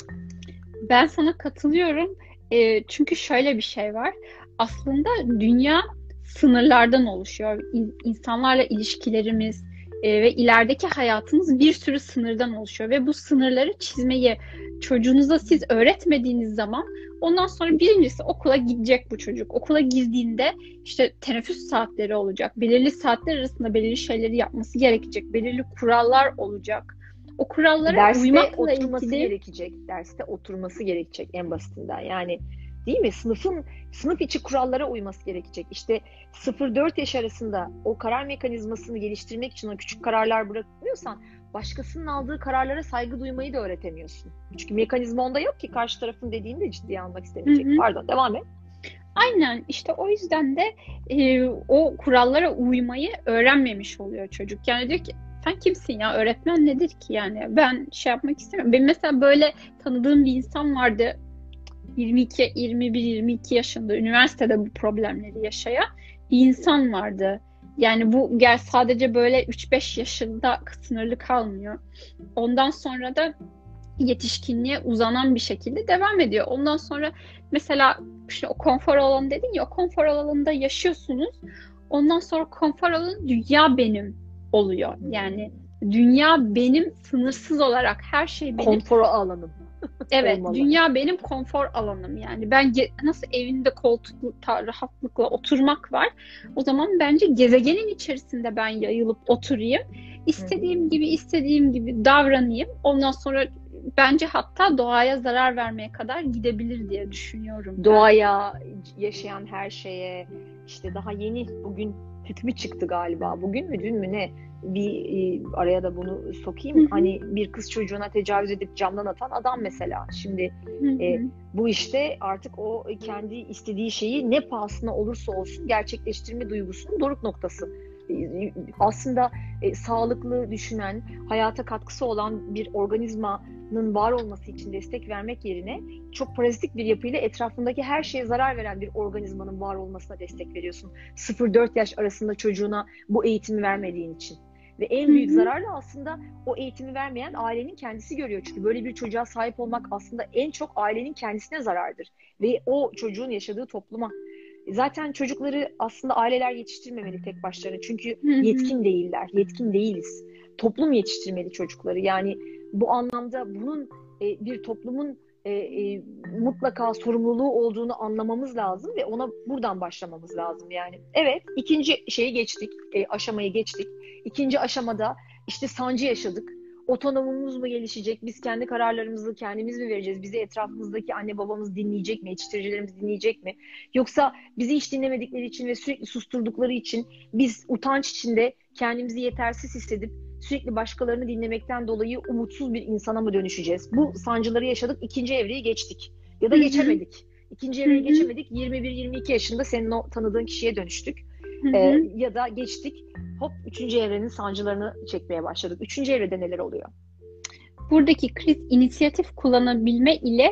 Ben sana katılıyorum. E, çünkü şöyle bir şey var. Aslında dünya sınırlardan oluşuyor. İn- İnsanlarla ilişkilerimiz e, ve ilerideki hayatımız bir sürü sınırdan oluşuyor. Ve bu sınırları çizmeyi çocuğunuza siz öğretmediğiniz zaman ondan sonra birincisi okula gidecek bu çocuk. Okula girdiğinde işte teneffüs saatleri olacak. Belirli saatler arasında belirli şeyleri yapması gerekecek. Belirli kurallar olacak. O kurallara Derste uymakla oturması ilgili. gerekecek. Derste oturması gerekecek en basitinden. Yani değil mi? Sınıfın sınıf içi kurallara uyması gerekecek. İşte sıfır dört yaş arasında o karar mekanizmasını geliştirmek için o küçük kararlar bırakmıyorsan başkasının aldığı kararlara saygı duymayı da öğretemiyorsun. Çünkü mekanizma onda yok ki, karşı tarafın dediğini de ciddiye almak istemeyecek. Hı hı. Pardon, devam et. Aynen, işte o yüzden de e, o kurallara uymayı öğrenmemiş oluyor çocuk. Yani diyor ki sen kimsin ya, öğretmen nedir ki, yani ben şey yapmak istemiyorum. Benim mesela böyle tanıdığım bir insan vardı, yirmi iki, yirmi bir, yirmi iki yaşında, üniversitede bu problemleri yaşayan bir insan vardı. Yani bu gel sadece böyle üç beş yaşında sınırlı kalmıyor. Ondan sonra da yetişkinliğe uzanan bir şekilde devam ediyor. Ondan sonra mesela işte o konfor alanı dedin ya, o konfor alanında yaşıyorsunuz. Ondan sonra konfor alanı dünya benim oluyor. Yani dünya benim, sınırsız olarak her şey benim. Konfor alanım. Evet, olmalı. dünya benim konfor alanım. Yani ben ge- nasıl evinde koltukta rahatlıkla oturmak var. O zaman bence gezegenin içerisinde ben yayılıp oturayım. İstediğim gibi istediğim gibi davranayım. Ondan sonra bence hatta doğaya zarar vermeye kadar gidebilir diye düşünüyorum ben. Doğaya, yaşayan her şeye, işte daha yeni bugün hükmü çıktı galiba. Bugün mü dün mü ne? Bir e, araya da bunu sokayım. Hı hı. Hani bir kız çocuğuna tecavüz edip camdan atan adam mesela. Şimdi Hı hı. e, bu işte artık o kendi istediği şeyi ne pahasına olursa olsun gerçekleştirme duygusunun doruk noktası. E, aslında e, sağlıklı düşünen, hayata katkısı olan bir organizmanın var olması için destek vermek yerine çok parazitik bir yapıyla etrafındaki her şeye zarar veren bir organizmanın var olmasına destek veriyorsun. sıfır dört yaş arasında çocuğuna bu eğitimi vermediğin için. Ve en büyük Hı hı. zararla aslında o eğitimi vermeyen ailenin kendisi görüyor. Çünkü böyle bir çocuğa sahip olmak aslında en çok ailenin kendisine zarardır. Ve o çocuğun yaşadığı topluma. Zaten çocukları aslında aileler yetiştirmemeli tek başlarına. Çünkü Hı hı. yetkin değiller, yetkin değiliz. Toplum yetiştirmeli çocukları. Yani bu anlamda bunun e, bir toplumun e, e, mutlaka sorumluluğu olduğunu anlamamız lazım ve ona buradan başlamamız lazım yani. Evet, ikinci şeyi geçtik, e, aşamayı geçtik. İkinci aşamada işte sancı yaşadık. Otonomumuz mu gelişecek? Biz kendi kararlarımızı kendimiz mi vereceğiz? Bizi etrafımızdaki anne babamız dinleyecek mi? Yetiştiricilerimiz dinleyecek mi? Yoksa bizi hiç dinlemedikleri için ve sürekli susturdukları için biz utanç içinde kendimizi yetersiz hissedip sürekli başkalarını dinlemekten dolayı umutsuz bir insana mı dönüşeceğiz? Bu sancıları yaşadık, ikinci evreyi geçtik. Ya da Hı hı. geçemedik. İkinci Hı evreyi hı. geçemedik, yirmi bir yirmi iki yaşında senin o tanıdığın kişiye dönüştük. Hı hı. Ee, ya da geçtik, hop üçüncü evrenin sancılarını çekmeye başladık. Üçüncü evrede neler oluyor? Buradaki kriz inisiyatif kullanabilme ile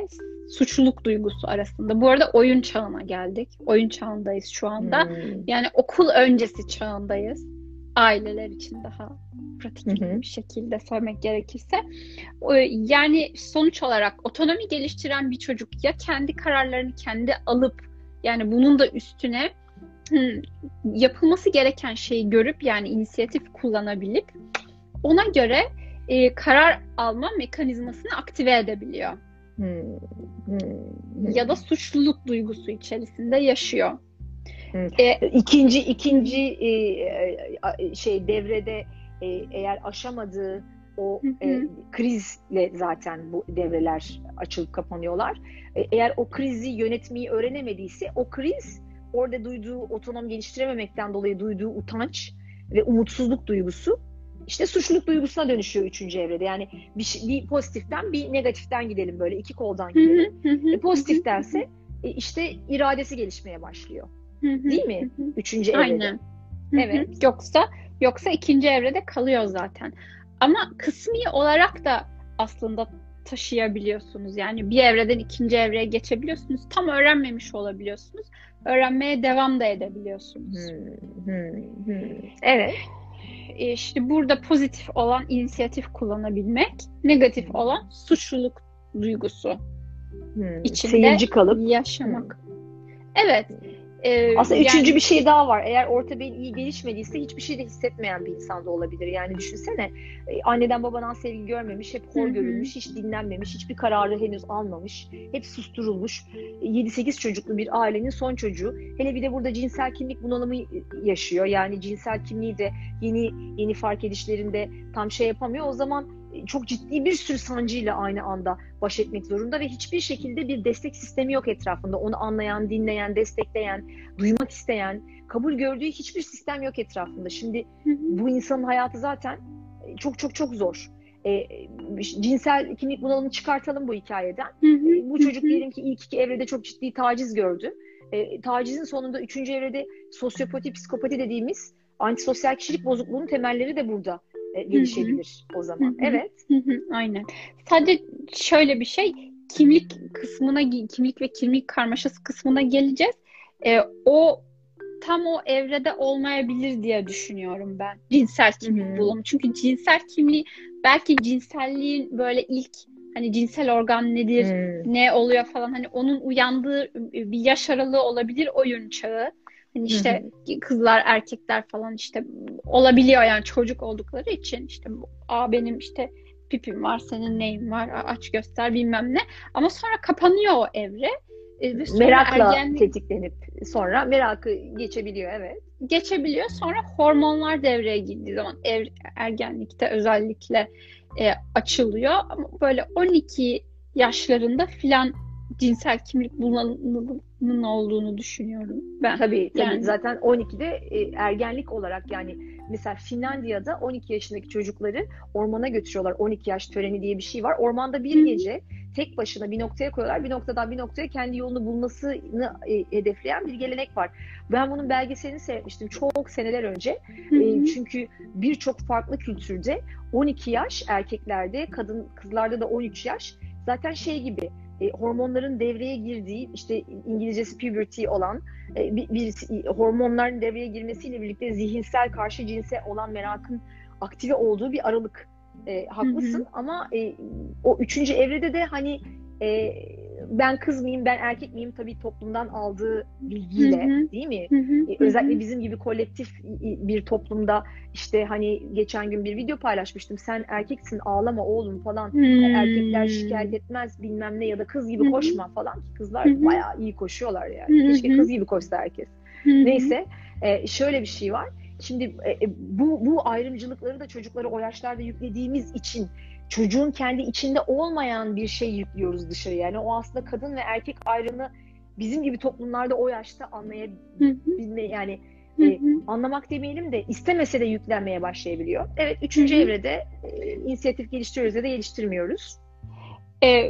suçluluk duygusu arasında. Bu arada oyun çağına geldik. Oyun çağındayız şu anda. Hmm. Yani okul öncesi çağındayız. Aileler için daha pratik Hı hı. bir şekilde söylemek gerekirse. O- Yani sonuç olarak otonomi geliştiren bir çocuk ya kendi kararlarını kendi alıp, yani bunun da üstüne hı, yapılması gereken şeyi görüp, yani inisiyatif kullanabilip ona göre e, karar alma mekanizmasını aktive edebiliyor. Hmm. Hmm. Hmm. Ya da suçluluk duygusu içerisinde yaşıyor. Hmm. E, İkinci ikinci e, e, şey devrede e, eğer aşamadığı o Hı hı. e, krizle zaten bu devreler açılıp kapanıyorlar. E, eğer o krizi yönetmeyi öğrenemediyse, o kriz orada duyduğu, otonom geliştirememekten dolayı duyduğu utanç ve umutsuzluk duygusu işte suçluluk duygusuna dönüşüyor üçüncü evrede. Yani bir, şey- bir pozitiften bir negatiften gidelim, böyle iki koldan Hı hı, gidelim. hı hı, E, pozitiftense e, işte iradesi gelişmeye başlıyor. hı hı, Değil mi? hı hı. Üçüncü evrede. Aynen. Hı hı. Evet. Yoksa yoksa ikinci evrede kalıyor zaten. Ama kısmi olarak da aslında taşıyabiliyorsunuz. Yani bir evreden ikinci evreye geçebiliyorsunuz. Tam öğrenmemiş olabiliyorsunuz. Öğrenmeye devam da edebiliyorsunuz. Hmm, hmm, hmm. Evet. E, İşte burada pozitif olan inisiyatif kullanabilmek, negatif olan suçluluk duygusu Hmm. içinde Seyirci kalıp. yaşamak. Evet. e, Aslında yani- üçüncü bir şey daha var. Eğer orta beyin iyi gelişmediyse hiçbir şey de hissetmeyen bir insan da olabilir. Yani düşünsene, e, anneden babadan sevgi görmemiş, hep hor Hı hı. görülmüş, hiç dinlenmemiş, hiçbir kararı henüz almamış, hep susturulmuş. yedi sekiz çocuklu bir ailenin son çocuğu. Hele bir de burada cinsel kimlik bunalımı yaşıyor. Yani cinsel kimliği de yeni yeni fark edişlerinde tam şey yapamıyor. O zaman çok ciddi bir sürü sancıyla aynı anda baş etmek zorunda ve hiçbir şekilde bir destek sistemi yok etrafında. Onu anlayan, dinleyen, destekleyen, duymak isteyen, kabul gördüğü hiçbir sistem yok etrafında. Şimdi Hı hı. bu insanın hayatı zaten çok çok çok zor. E, cinsel kimlik bunalımını çıkartalım bu hikayeden. Hı hı. E, bu çocuk Hı hı. diyelim ki ilk iki evrede çok ciddi taciz gördü. E, tacizin sonunda üçüncü evrede sosyopati, psikopati dediğimiz antisosyal kişilik bozukluğunun temelleri de burada e, gelişebilir o zaman. Hı hı. Evet. Hı hı, aynen. Sadece şöyle bir şey, kimlik kısmına, kimlik ve kimlik karmaşası kısmına geleceğiz. Ee, o tam o evrede olmayabilir diye düşünüyorum ben. Cinsel kimlik Hı hı. bulimi. Çünkü cinsel kimliği belki cinselliğin böyle ilk, hani cinsel organ nedir, Hmm. ne oluyor falan, hani onun uyandığı bir yaş aralığı olabilir, oyun çağı. Hani işte kızlar, erkekler falan işte olabiliyor yani, çocuk oldukları için işte aa benim işte pipim var, senin neyin var, Aa, aç göster bilmem ne. Ama sonra kapanıyor o evre. E, ve sonra Merakla ergenlik tetiklenip sonra merakı geçebiliyor, evet. geçebiliyor. Sonra hormonlar devreye girdiği zaman ev, ergenlikte özellikle e, açılıyor. Ama böyle on iki yaşlarında filan cinsel kimlik bunalımının olduğunu düşünüyorum ben. Tabii tabii Yani. zaten on ikide e, ergenlik olarak, yani mesela Finlandiya'da on iki yaşındaki çocukları ormana götürüyorlar. on iki yaş töreni diye bir şey var. Ormanda bir Hı. gece tek başına bir noktaya koyuyorlar. Bir noktadan bir noktaya kendi yolunu bulmasını e, hedefleyen bir gelenek var. Ben bunun belgeselini seyretmiştim çok seneler önce. Hı hı. E, çünkü birçok farklı kültürde on iki yaş erkeklerde, kadın kızlarda da on üç yaş zaten şey gibi, e, hormonların devreye girdiği, işte İngilizcesi puberty olan e, bir, bir hormonların devreye girmesiyle birlikte zihinsel karşı cinse olan merakın aktive olduğu bir aralık. E, haklısın. Hı hı. Ama e, o üçüncü evrede de hani e, ben kız mıyım, ben erkek miyim, tabii toplumdan aldığı bilgiyle, hı hı. değil mi? Hı hı. E, özellikle bizim gibi kolektif bir toplumda işte hani geçen gün bir video paylaşmıştım. Sen erkeksin, ağlama oğlum falan. Hı hı. Erkekler şikayet etmez bilmem ne, ya da kız gibi koşma falan. Ki kızlar hı hı. bayağı iyi koşuyorlar yani. Hı hı. Keşke kız gibi koşsa herkes. Hı hı. Neyse, e, şöyle bir şey var. Şimdi e, bu bu ayrımcılıkları da çocuklara o yaşlarda yüklediğimiz için çocuğun kendi içinde olmayan bir şey yüklüyoruz dışarıya. Yani o aslında kadın ve erkek ayrımı bizim gibi toplumlarda o yaşta anlayabilme, yani e, anlamak demeyelim de istemese de yüklenmeye başlayabiliyor. Evet, üçüncü hı hı. evrede e, inisiyatif geliştiriyoruz ya da geliştirmiyoruz. E,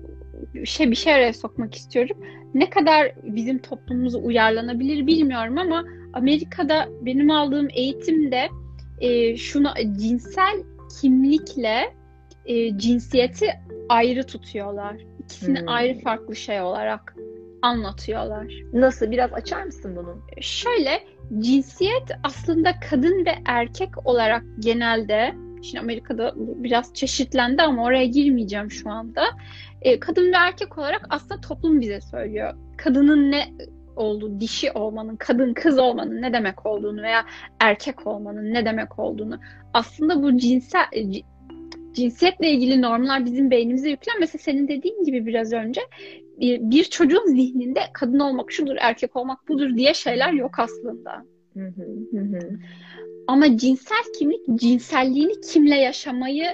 şey bir şey araya sokmak istiyorum. Ne kadar bizim toplumumuza uyarlanabilir bilmiyorum ama Amerika'da benim aldığım eğitimde e, şunu cinsel kimlikle e, cinsiyeti ayrı tutuyorlar. İkisini Hmm. ayrı farklı şey olarak anlatıyorlar. Nasıl? Biraz açar mısın bunu? Şöyle, cinsiyet aslında kadın ve erkek olarak genelde, şimdi Amerika'da bu biraz çeşitlendi ama oraya girmeyeceğim şu anda. E, kadın ve erkek olarak aslında toplum bize söylüyor. Kadının ne olduğu, dişi olmanın, kadın kız olmanın ne demek olduğunu veya erkek olmanın ne demek olduğunu. Aslında bu cinsel c- cinsiyetle ilgili normlar bizim beynimize yüklenmese, senin dediğin gibi biraz önce bir, bir çocuğun zihninde kadın olmak şudur, erkek olmak budur diye şeyler yok aslında. Hı hı, hı hı. Ama cinsel kimlik, cinselliğini kimle yaşamayı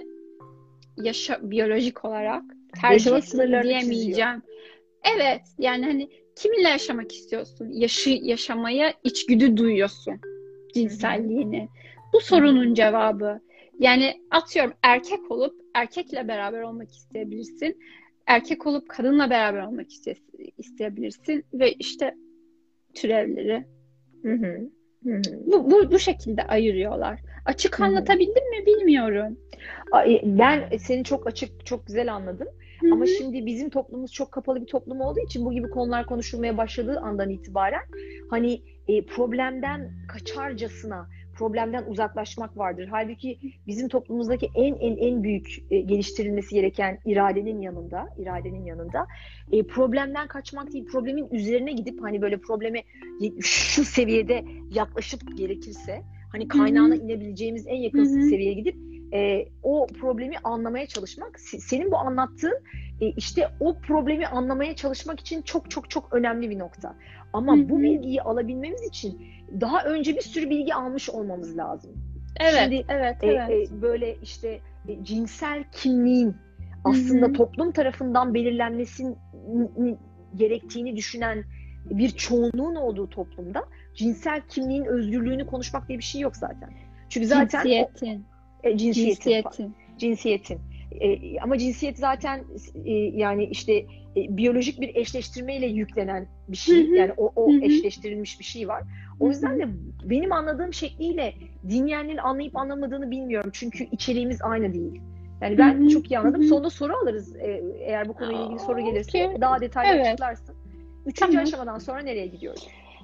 yaşa, biyolojik olarak tercih Yaşama ettiğini sınırlarını diyemeyeceğim. Evet, yani hani kiminle yaşamak istiyorsun? Yaşı, yaşamaya içgüdü duyuyorsun cinselliğini. Bu sorunun cevabı. Yani atıyorum, erkek olup erkekle beraber olmak isteyebilirsin. Erkek olup kadınla beraber olmak iste- isteyebilirsin ve işte türevleri Hı hı, hı hı. bu, bu, bu şekilde ayırıyorlar. Açık Hı hı. anlatabildim mi bilmiyorum. Ay, Ben seni çok açık, çok güzel anladım. Hı Ama hı. şimdi bizim toplumumuz çok kapalı bir toplum olduğu için bu gibi konular konuşulmaya başladığı andan itibaren hani e, problemden kaçarcasına, problemden uzaklaşmak vardır. Halbuki bizim toplumumuzdaki en en en büyük e, geliştirilmesi gereken iradenin yanında, iradenin yanında e, problemden kaçmak değil, problemin üzerine gidip hani böyle probleme şu seviyede yaklaşıp gerekirse hani kaynağına inebileceğimiz en yakın Hı hı. seviyeye gidip e, o problemi anlamaya çalışmak. Senin bu anlattığın e, işte o problemi anlamaya çalışmak için çok çok çok önemli bir nokta. Ama Hı bu hı. bilgiyi alabilmemiz için daha önce bir sürü bilgi almış olmamız lazım. Evet, Şimdi evet, e, evet. e, böyle işte e, cinsel kimliğin aslında Hı hı. toplum tarafından belirlenmesinin gerektiğini düşünen bir çoğunluğun olduğu toplumda cinsel kimliğin özgürlüğünü konuşmak diye bir şey yok zaten. Çünkü zaten Cinsiyetin. o, e, cinsiyetin, Cinsiyetin. cinsiyetin. E, ama cinsiyet zaten e, yani işte e, biyolojik bir eşleştirmeyle yüklenen bir Hı şey. hı. Yani o, o Hı hı. eşleştirilmiş bir şey var. Hı O yüzden hı. de benim anladığım şekliyle dinleyenlerin anlayıp anlamadığını bilmiyorum. Çünkü içeriğimiz aynı değil. Yani Hı ben hı. çok iyi Hı anladım. hı. Sonunda soru alırız. E, eğer bu konuyla ilgili soru gelirse Okey. daha detaylı Evet. açıklarsın. Üçüncü Tamam. aşamadan sonra nereye gidiyoruz?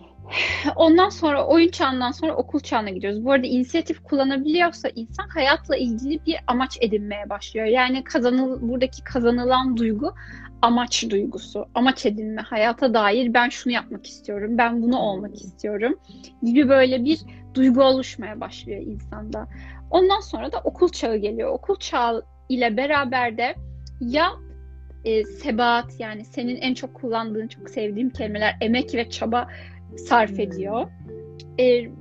Ondan sonra oyun çağından sonra okul çağına gidiyoruz. Bu arada inisiyatif kullanabiliyorsa insan hayatla ilgili bir amaç edinmeye başlıyor. Yani kazanıl buradaki kazanılan duygu amaç duygusu. Amaç edinme, hayata dair ben şunu yapmak istiyorum, ben bunu olmak istiyorum gibi böyle bir duygu oluşmaya başlıyor insanda. Ondan sonra da okul çağı geliyor. Okul çağı ile beraber de ya e, sebat, yani senin en çok kullandığın, çok sevdiğim kelimeler emek ve çaba sarf ediyor. E,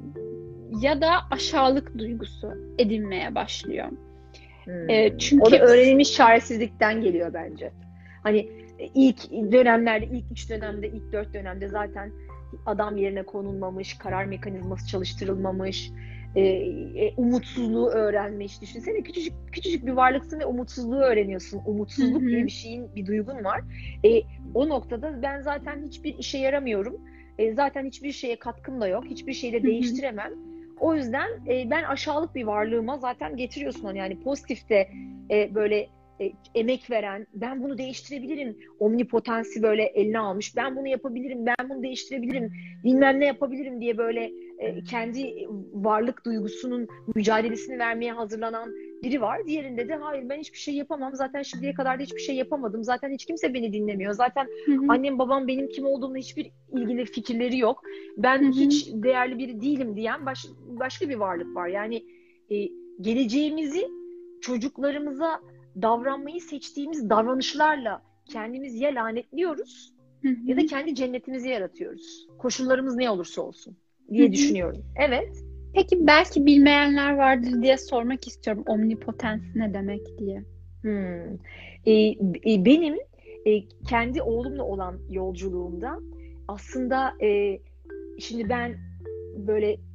ya da aşağılık duygusu edinmeye başlıyor. Hmm. E, çünkü O da öğrenilmiş çaresizlikten geliyor bence. Hani ilk dönemlerde, ilk üç dönemde, ilk dört dönemde zaten adam yerine konulmamış, karar mekanizması çalıştırılmamış, e, umutsuzluğu öğrenmiş. Düşünsene, küçücük küçücük bir varlıksın ve umutsuzluğu öğreniyorsun. Umutsuzluk Hı hı. diye bir şeyin, bir duygun var. E, o noktada ben zaten hiçbir işe yaramıyorum. E, zaten hiçbir şeye katkım da yok. Hiçbir şeyi de değiştiremem. O yüzden e, ben aşağılık bir varlığıma zaten getiriyorsun onu. Yani pozitifte e, böyle e, emek veren, ben bunu değiştirebilirim, omnipotansi böyle eline almış, ben bunu yapabilirim, ben bunu değiştirebilirim, bilmem ne yapabilirim diye böyle e, kendi varlık duygusunun mücadelesini vermeye hazırlanan biri var. Diğerinde de hayır, ben hiçbir şey yapamam, zaten şimdiye kadar da hiçbir şey yapamadım, zaten hiç kimse beni dinlemiyor, zaten Hı hı. annem babam benim kim olduğumla hiçbir ilgili fikirleri yok, ben Hı hı. hiç değerli biri değilim diyen baş, başka bir varlık var. Yani e, geleceğimizi çocuklarımıza davranmayı seçtiğimiz davranışlarla kendimizi ya lanetliyoruz Hı hı. ya da kendi cennetimizi yaratıyoruz. Koşullarımız ne olursa olsun Hı diye hı. düşünüyorum. Evet. Peki belki bilmeyenler vardır diye sormak istiyorum, omnipotens ne demek diye. Hmm. E, e, benim e, kendi oğlumla olan yolculuğumda aslında e, şimdi ben böyle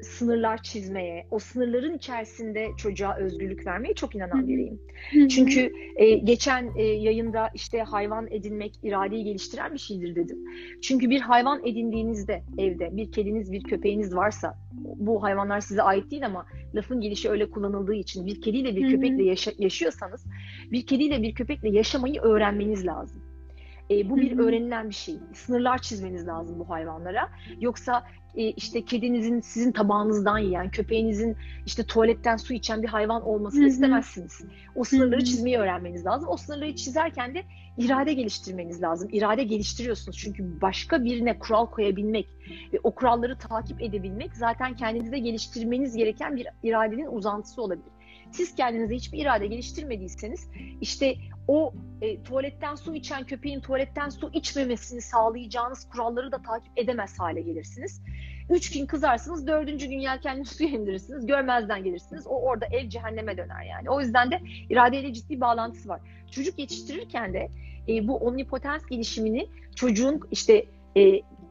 sınırlar çizmeye, o sınırların içerisinde çocuğa özgürlük vermeye çok inanan biriyim. Hı hı. Çünkü e, geçen e, yayında işte hayvan edinmek iradeyi geliştiren bir şeydir dedim. Çünkü bir hayvan edindiğinizde evde bir kediniz, bir köpeğiniz varsa, bu hayvanlar size ait değil ama lafın gelişi öyle kullanıldığı için bir kediyle bir Hı hı. köpekle yaşa- yaşıyorsanız bir kediyle bir köpekle yaşamayı öğrenmeniz lazım. E, bu bir Hı hı. öğrenilen bir şey. Sınırlar çizmeniz lazım bu hayvanlara. Yoksa e, işte kedinizin sizin tabağınızdan yiyen, köpeğinizin işte tuvaletten su içen bir hayvan olmasını Hı hı. istemezsiniz. O Hı sınırları hı. çizmeyi öğrenmeniz lazım. O sınırları çizerken de irade geliştirmeniz lazım. İrade geliştiriyorsunuz. Çünkü başka birine kural koyabilmek ve o kuralları takip edebilmek zaten kendinizde geliştirmeniz gereken bir iradenin uzantısı olabilir. Siz kendinize hiçbir irade geliştirmediyseniz işte o e, tuvaletten su içen köpeğin tuvaletten su içmemesini sağlayacağınız kuralları da takip edemez hale gelirsiniz. Üç gün kızarsınız, dördüncü gün yelkenli suya indirirsiniz, görmezden gelirsiniz. O orada ev cehenneme döner yani. O yüzden de iradeyle ciddi bağlantısı var. Çocuk yetiştirirken de e, bu omnipotens gelişimini çocuğun işte e,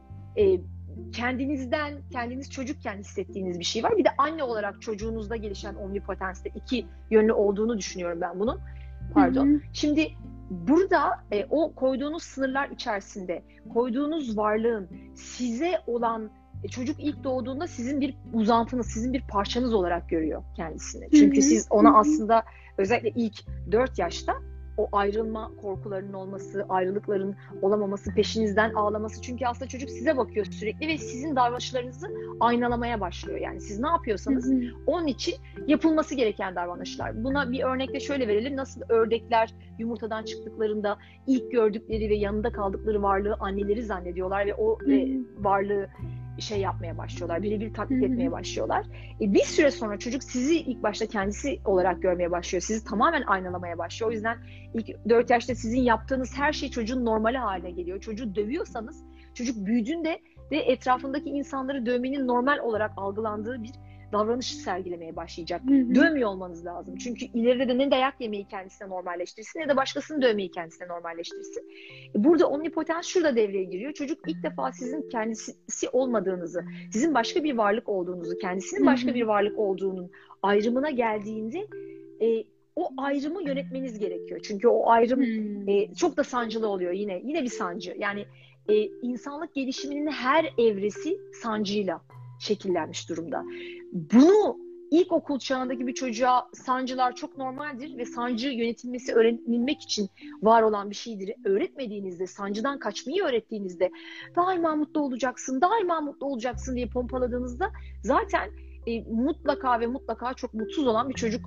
e, kendinizden, kendiniz çocukken hissettiğiniz bir şey var. Bir de anne olarak çocuğunuzda gelişen omnipotenste iki yönlü olduğunu düşünüyorum ben bunun. Pardon. Hı hı. Şimdi burada e, o koyduğunuz sınırlar içerisinde koyduğunuz varlığın size olan e, çocuk ilk doğduğunda sizin bir uzantınız, sizin bir parçanız olarak görüyor kendisini. Çünkü Hı hı. siz Hı ona hı. aslında özellikle ilk dört yaşta o ayrılma korkularının olması, ayrılıkların olamaması, peşinizden ağlaması. Çünkü aslında çocuk size bakıyor sürekli ve sizin davranışlarınızı aynalamaya başlıyor. Yani siz ne yapıyorsanız Hı hı. onun için yapılması gereken davranışlar. Buna bir örnekle şöyle verelim. Nasıl ördekler yumurtadan çıktıklarında ilk gördükleri ve yanında kaldıkları varlığı anneleri zannediyorlar ve o Hı e, hı. varlığı şey yapmaya başlıyorlar, birebir taklit Hı hı. etmeye başlıyorlar. E, bir süre sonra çocuk sizi ilk başta kendisi olarak görmeye başlıyor. Sizi tamamen aynalamaya başlıyor. O yüzden ilk dört yaşta sizin yaptığınız her şey çocuğun normali haline geliyor. Çocuğu dövüyorsanız çocuk büyüdüğünde de etrafındaki insanları dövmenin normal olarak algılandığı bir davranış sergilemeye başlayacak. Hı hı. Dövmüyor olmanız lazım. Çünkü ileride de ne dayak yemeyi kendisine normalleştirsin ne de başkasını dövmeyi kendisine normalleştirsin. Burada omnipotens şurada devreye giriyor. Çocuk ilk defa sizin kendisi olmadığınızı, sizin başka bir varlık olduğunuzu, kendisinin başka bir varlık olduğunun ayrımına geldiğinde e, o ayrımı yönetmeniz gerekiyor. Çünkü o ayrım Hmm. e, çok da sancılı oluyor yine. Yine bir sancı. Yani e, insanlık gelişiminin her evresi sancıyla şekillenmiş durumda. Bunu ilkokul çağındaki bir çocuğa sancılar çok normaldir ve sancı yönetilmesi öğrenilmek için var olan bir şeydir. Öğretmediğinizde, sancıdan kaçmayı öğrettiğinizde daima mutlu olacaksın, daima mutlu olacaksın diye pompaladığınızda zaten e, mutlaka ve mutlaka çok mutsuz olan bir çocuk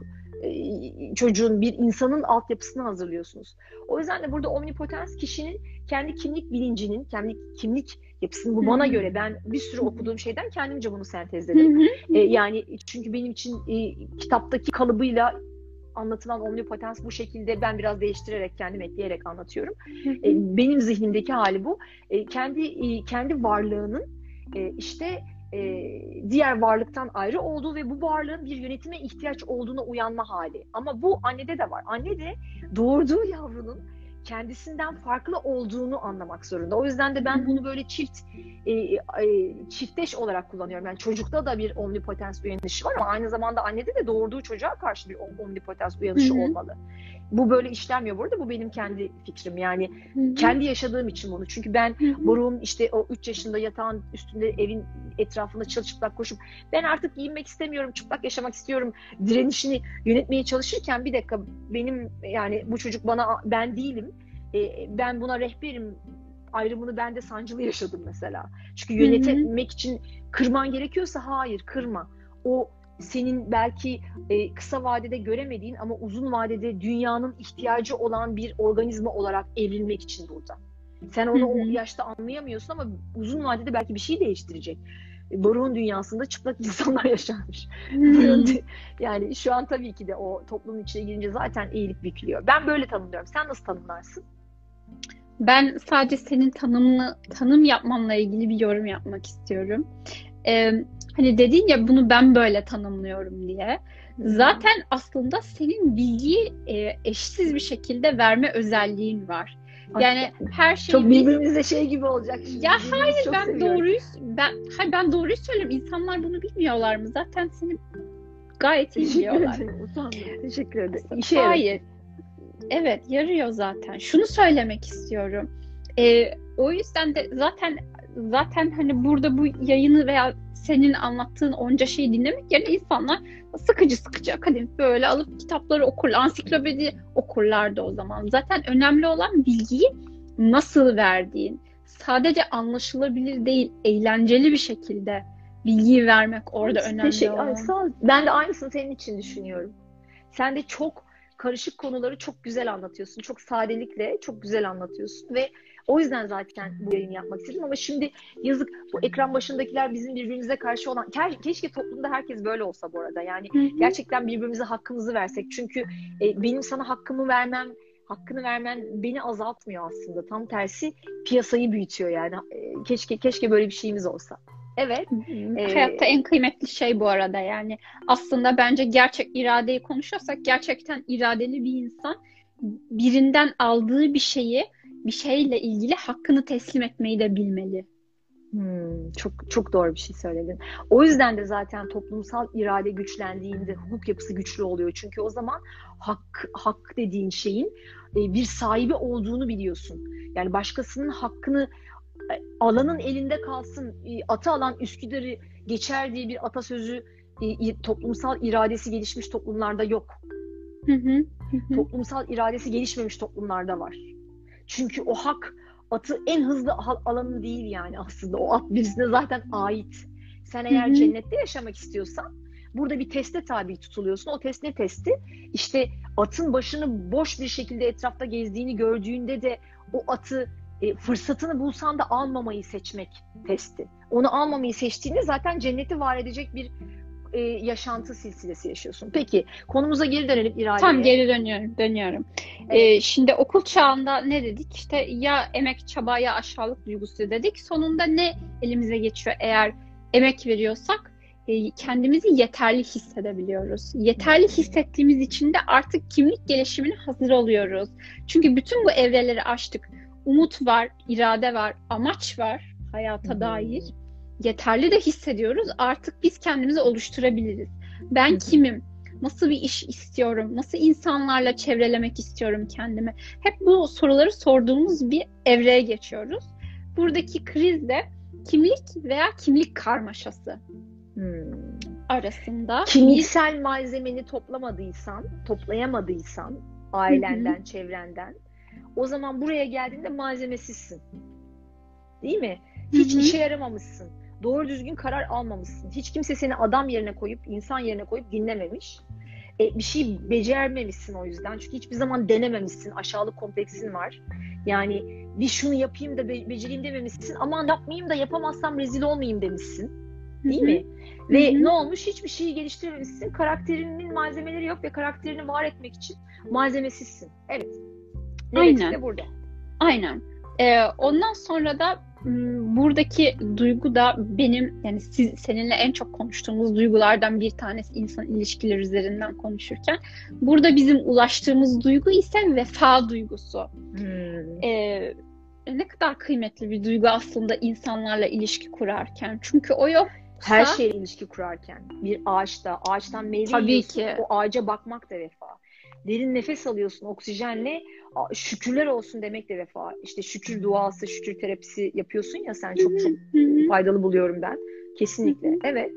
e, çocuğun, bir insanın altyapısını hazırlıyorsunuz. O yüzden de burada omnipotens kişinin kendi kimlik bilincinin, kendi kimlik yapısını, bu bana göre, ben bir sürü okuduğum şeyden kendimce bunu sentezledim. E, yani çünkü benim için e, kitaptaki kalıbıyla anlatılan omnipotens bu şekilde, ben biraz değiştirerek, kendim ekleyerek anlatıyorum. E, benim zihnimdeki hali bu. E, kendi e, kendi varlığının e, işte e, diğer varlıktan ayrı olduğu ve bu varlığın bir yönetime ihtiyaç olduğuna uyanma hali. Ama bu annede de var. Anne de doğurduğu yavrunun kendisinden farklı olduğunu anlamak zorunda. O yüzden de ben bunu böyle çift e, e, çiftleş olarak kullanıyorum. Yani çocukta da bir omnipotens uyanışı var ama aynı zamanda annede de doğurduğu çocuğa karşı bir omnipotens uyanışı Hı hı. olmalı. Bu böyle işlenmiyor burada. Bu benim kendi fikrim. Yani Hı hı. kendi yaşadığım için bunu. Çünkü ben Hı hı. Boruğum işte o üç yaşında yatağın üstünde evin etrafında çırılçıplak koşup ben artık giyinmek istemiyorum, çıplak yaşamak istiyorum direnişini yönetmeye çalışırken bir dakika, benim yani bu çocuk bana, ben değilim. E, ben buna rehberim ayrımını ben de sancılı yaşadım mesela. Çünkü yönetmek için kırman gerekiyorsa hayır, kırma. O senin belki e, kısa vadede göremediğin ama uzun vadede dünyanın ihtiyacı olan bir organizma olarak evrilmek için burada. Sen onu Hı hı. o yaşta anlayamıyorsun ama uzun vadede belki bir şey değiştirecek. Boruğun dünyasında çıplak insanlar yaşarmış. Hı. Yani şu an tabii ki de o toplumun içine girince zaten eğilip bükülüyor. Ben böyle tanımlıyorum. Sen nasıl tanımlarsın? Ben sadece senin tanımını, tanım yapmanla ilgili bir yorum yapmak istiyorum. Ee, hani dedin ya bunu ben böyle tanımlıyorum diye. Zaten aslında senin bilgiyi e, eşsiz bir şekilde verme özelliğin var. Yani her şeyi çok biz... birbirimizle şey gibi olacak. Şimdi. Ya Birbirimizi hayır çok ben seviyoruz. doğruyu ben hayır ben doğruyu söylüyorum. İnsanlar bunu bilmiyorlar mı? Zaten seni gayet iyi Teşekkür biliyorlar. ederim. Utandım. Teşekkür ederim. İşe yarar. Hayır. Evet, yarıyor zaten. Şunu söylemek istiyorum. Ee, o yüzden de zaten zaten hani burada bu yayını veya senin anlattığın onca şeyi dinlemek yerine insanlar sıkıcı sıkıcı akademik böyle alıp kitapları okurlar, ansiklopedi okurlardı o zaman. Zaten önemli olan bilgiyi nasıl verdiğin. Sadece anlaşılabilir değil, eğlenceli bir şekilde bilgiyi vermek orada önemli Teşekkür, olan. ay, sağ ol. Ben de aynısını senin için düşünüyorum. Sen de çok karışık konuları çok güzel anlatıyorsun. Çok sadelikle çok güzel anlatıyorsun ve o yüzden zaten bu yayını yapmak istedim ama şimdi yazık bu ekran başındakiler bizim birbirimize karşı olan Ke- keşke toplumda herkes böyle olsa bu arada. Yani Hı hı. gerçekten birbirimize hakkımızı versek. Çünkü e, benim sana hakkımı vermem, hakkını vermen beni azaltmıyor aslında. Tam tersi piyasayı büyütüyor yani. E, keşke keşke böyle bir şeyimiz olsa. Evet. Ee, Hayatta en kıymetli şey bu arada yani aslında bence gerçek iradeyi konuşuyorsak gerçekten iradeli bir insan birinden aldığı bir şeyi bir şeyle ilgili hakkını teslim etmeyi de bilmeli. Hmm, çok çok doğru bir şey söyledin. O yüzden de zaten toplumsal irade güçlendiğinde hukuk yapısı güçlü oluyor. Çünkü o zaman hak hak dediğin şeyin e, bir sahibi olduğunu biliyorsun. Yani başkasının hakkını e, alanın elinde kalsın, e, atı alan Üsküdar'ı geçer diye bir atasözü e, toplumsal iradesi gelişmiş toplumlarda yok. Hı hı, hı hı. Toplumsal iradesi gelişmemiş toplumlarda var. Çünkü o hak atı en hızlı alanı değil yani aslında. O at birisine zaten ait. Sen eğer Hı hı. cennette yaşamak istiyorsan burada bir teste tabi tutuluyorsun. O test ne testi? İşte atın başını boş bir şekilde etrafta gezdiğini gördüğünde de o atı e, fırsatını bulsan da almamayı seçmek testi. Onu almamayı seçtiğinde zaten cenneti var edecek bir e, yaşantı silsilesi yaşıyorsun. Peki konumuza geri dönelim iradeye. Tam geri dönüyorum, dönüyorum. Evet. Ee, şimdi okul çağında ne dedik? İşte ya emek, çaba ya aşağılık duygusu dedik. Sonunda ne elimize geçiyor eğer emek veriyorsak? E, kendimizi yeterli hissedebiliyoruz. Yeterli hissettiğimiz için de artık kimlik gelişimine hazır oluyoruz. Çünkü bütün bu evreleri aştık. Umut var, irade var, amaç var hayata Hı-hı. dair. Yeterli de hissediyoruz. Artık biz kendimizi oluşturabiliriz. Ben Hı-hı. kimim? Nasıl bir iş istiyorum? Nasıl insanlarla çevrelemek istiyorum kendimi? Hep bu soruları sorduğumuz bir evreye geçiyoruz. Buradaki kriz de kimlik veya kimlik karmaşası Hmm. arasında. Kimliksel malzemeni toplamadıysan, toplayamadıysan ailenden, Hı hı. çevrenden o zaman buraya geldiğinde malzemesizsin. Değil mi? Hiç Hı hı. işe yaramamışsın. Doğru düzgün karar almamışsın. Hiç kimse seni adam yerine koyup, insan yerine koyup dinlememiş. E, bir şey becermemişsin o yüzden. Çünkü hiçbir zaman denememişsin. Aşağılık kompleksin var. Yani bir şunu yapayım da be- becereyim dememişsin. Aman yapmayayım da yapamazsam rezil olmayayım demişsin. Değil Hı hı. mi? Ve Hı hı. ne olmuş? Hiçbir şeyi geliştirememişsin. Karakterinin malzemeleri yok ve karakterini var etmek için malzemesizsin. Evet. Negatif Aynen. de burada. Aynen. Ee, ondan sonra da m, buradaki duygu da benim yani siz, seninle en çok konuştuğumuz duygulardan bir tanesi insan ilişkiler üzerinden konuşurken. Burada bizim ulaştığımız duygu ise vefa duygusu. Hmm. Ee, ne kadar kıymetli bir duygu aslında insanlarla ilişki kurarken. Çünkü o yok. Her şeyle ilişki kurarken. Bir ağaçta, ağaçtan meyve Tabii yiyorsun. ki. O ağaca bakmak da vefa. Derin nefes alıyorsun oksijenle. Şükürler olsun demek de vefa. İşte şükür duası, şükür terapisi yapıyorsun ya sen çok çok Hı hı. faydalı buluyorum ben. Kesinlikle. Hı hı. Evet.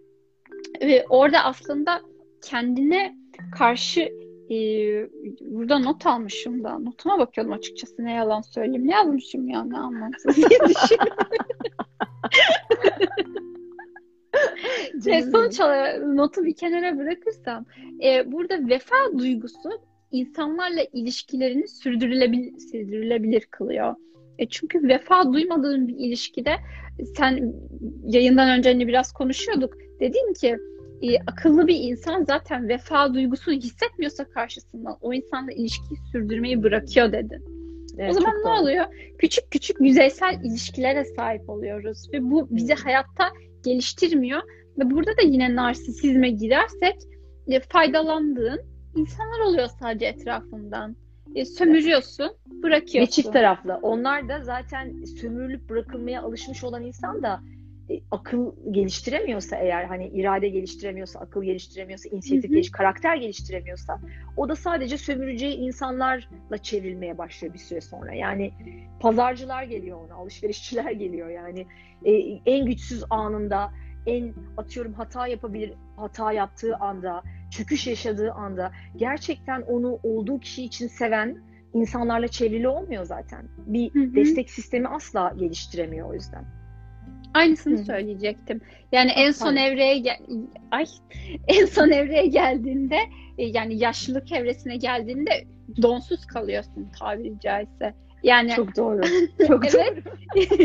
Ve orada aslında kendine karşı e, burada not almışım da notuma bakıyordum açıkçası ne yalan söyleyeyim. Ne yazmışım ya ne anlamsız diye düşünüyorum. E, sonuç olarak notu bir kenara bırakırsam e, burada vefa duygusu insanlarla ilişkilerini sürdürülebilir, sürdürülebilir kılıyor. E, çünkü vefa duymadığın bir ilişkide sen yayından önce hani biraz konuşuyorduk. Dedim ki e, akıllı bir insan zaten vefa duygusunu hissetmiyorsa karşısından o insanla ilişkiyi sürdürmeyi bırakıyor dedin. Evet, o zaman çok ne doğru. oluyor? Küçük küçük yüzeysel ilişkilere sahip oluyoruz ve bu bizi hayatta geliştirmiyor. Ve burada da yine narsisizme girersek e, faydalandığın insanlar oluyor sadece etrafından. e, sömürüyorsun, bırakıyorsun. Ve çift taraflı. Onlar da zaten sömürülüp bırakılmaya alışmış olan insan da e, akıl geliştiremiyorsa eğer, hani irade geliştiremiyorsa, akıl geliştiremiyorsa, inisiyatif geliş, karakter geliştiremiyorsa, o da sadece sömüreceği insanlarla çevrilmeye başlıyor bir süre sonra. Yani pazarcılar geliyor ona, alışverişçiler geliyor yani. E, en güçsüz anında, en atıyorum hata yapabilir, hata yaptığı anda, çöküş yaşadığı anda gerçekten onu olduğu kişi için seven insanlarla çevrili olmuyor zaten. Bir Hı hı. destek sistemi asla geliştiremiyor o yüzden. Aynısını Hı hı. söyleyecektim. Yani Ah, en son pardon. evreye gel ay en son evreye geldiğinde e, yani yaşlılık evresine geldiğinde donsuz kalıyorsun tabiri caizse. Yani Çok doğru. Çok evet. doğru.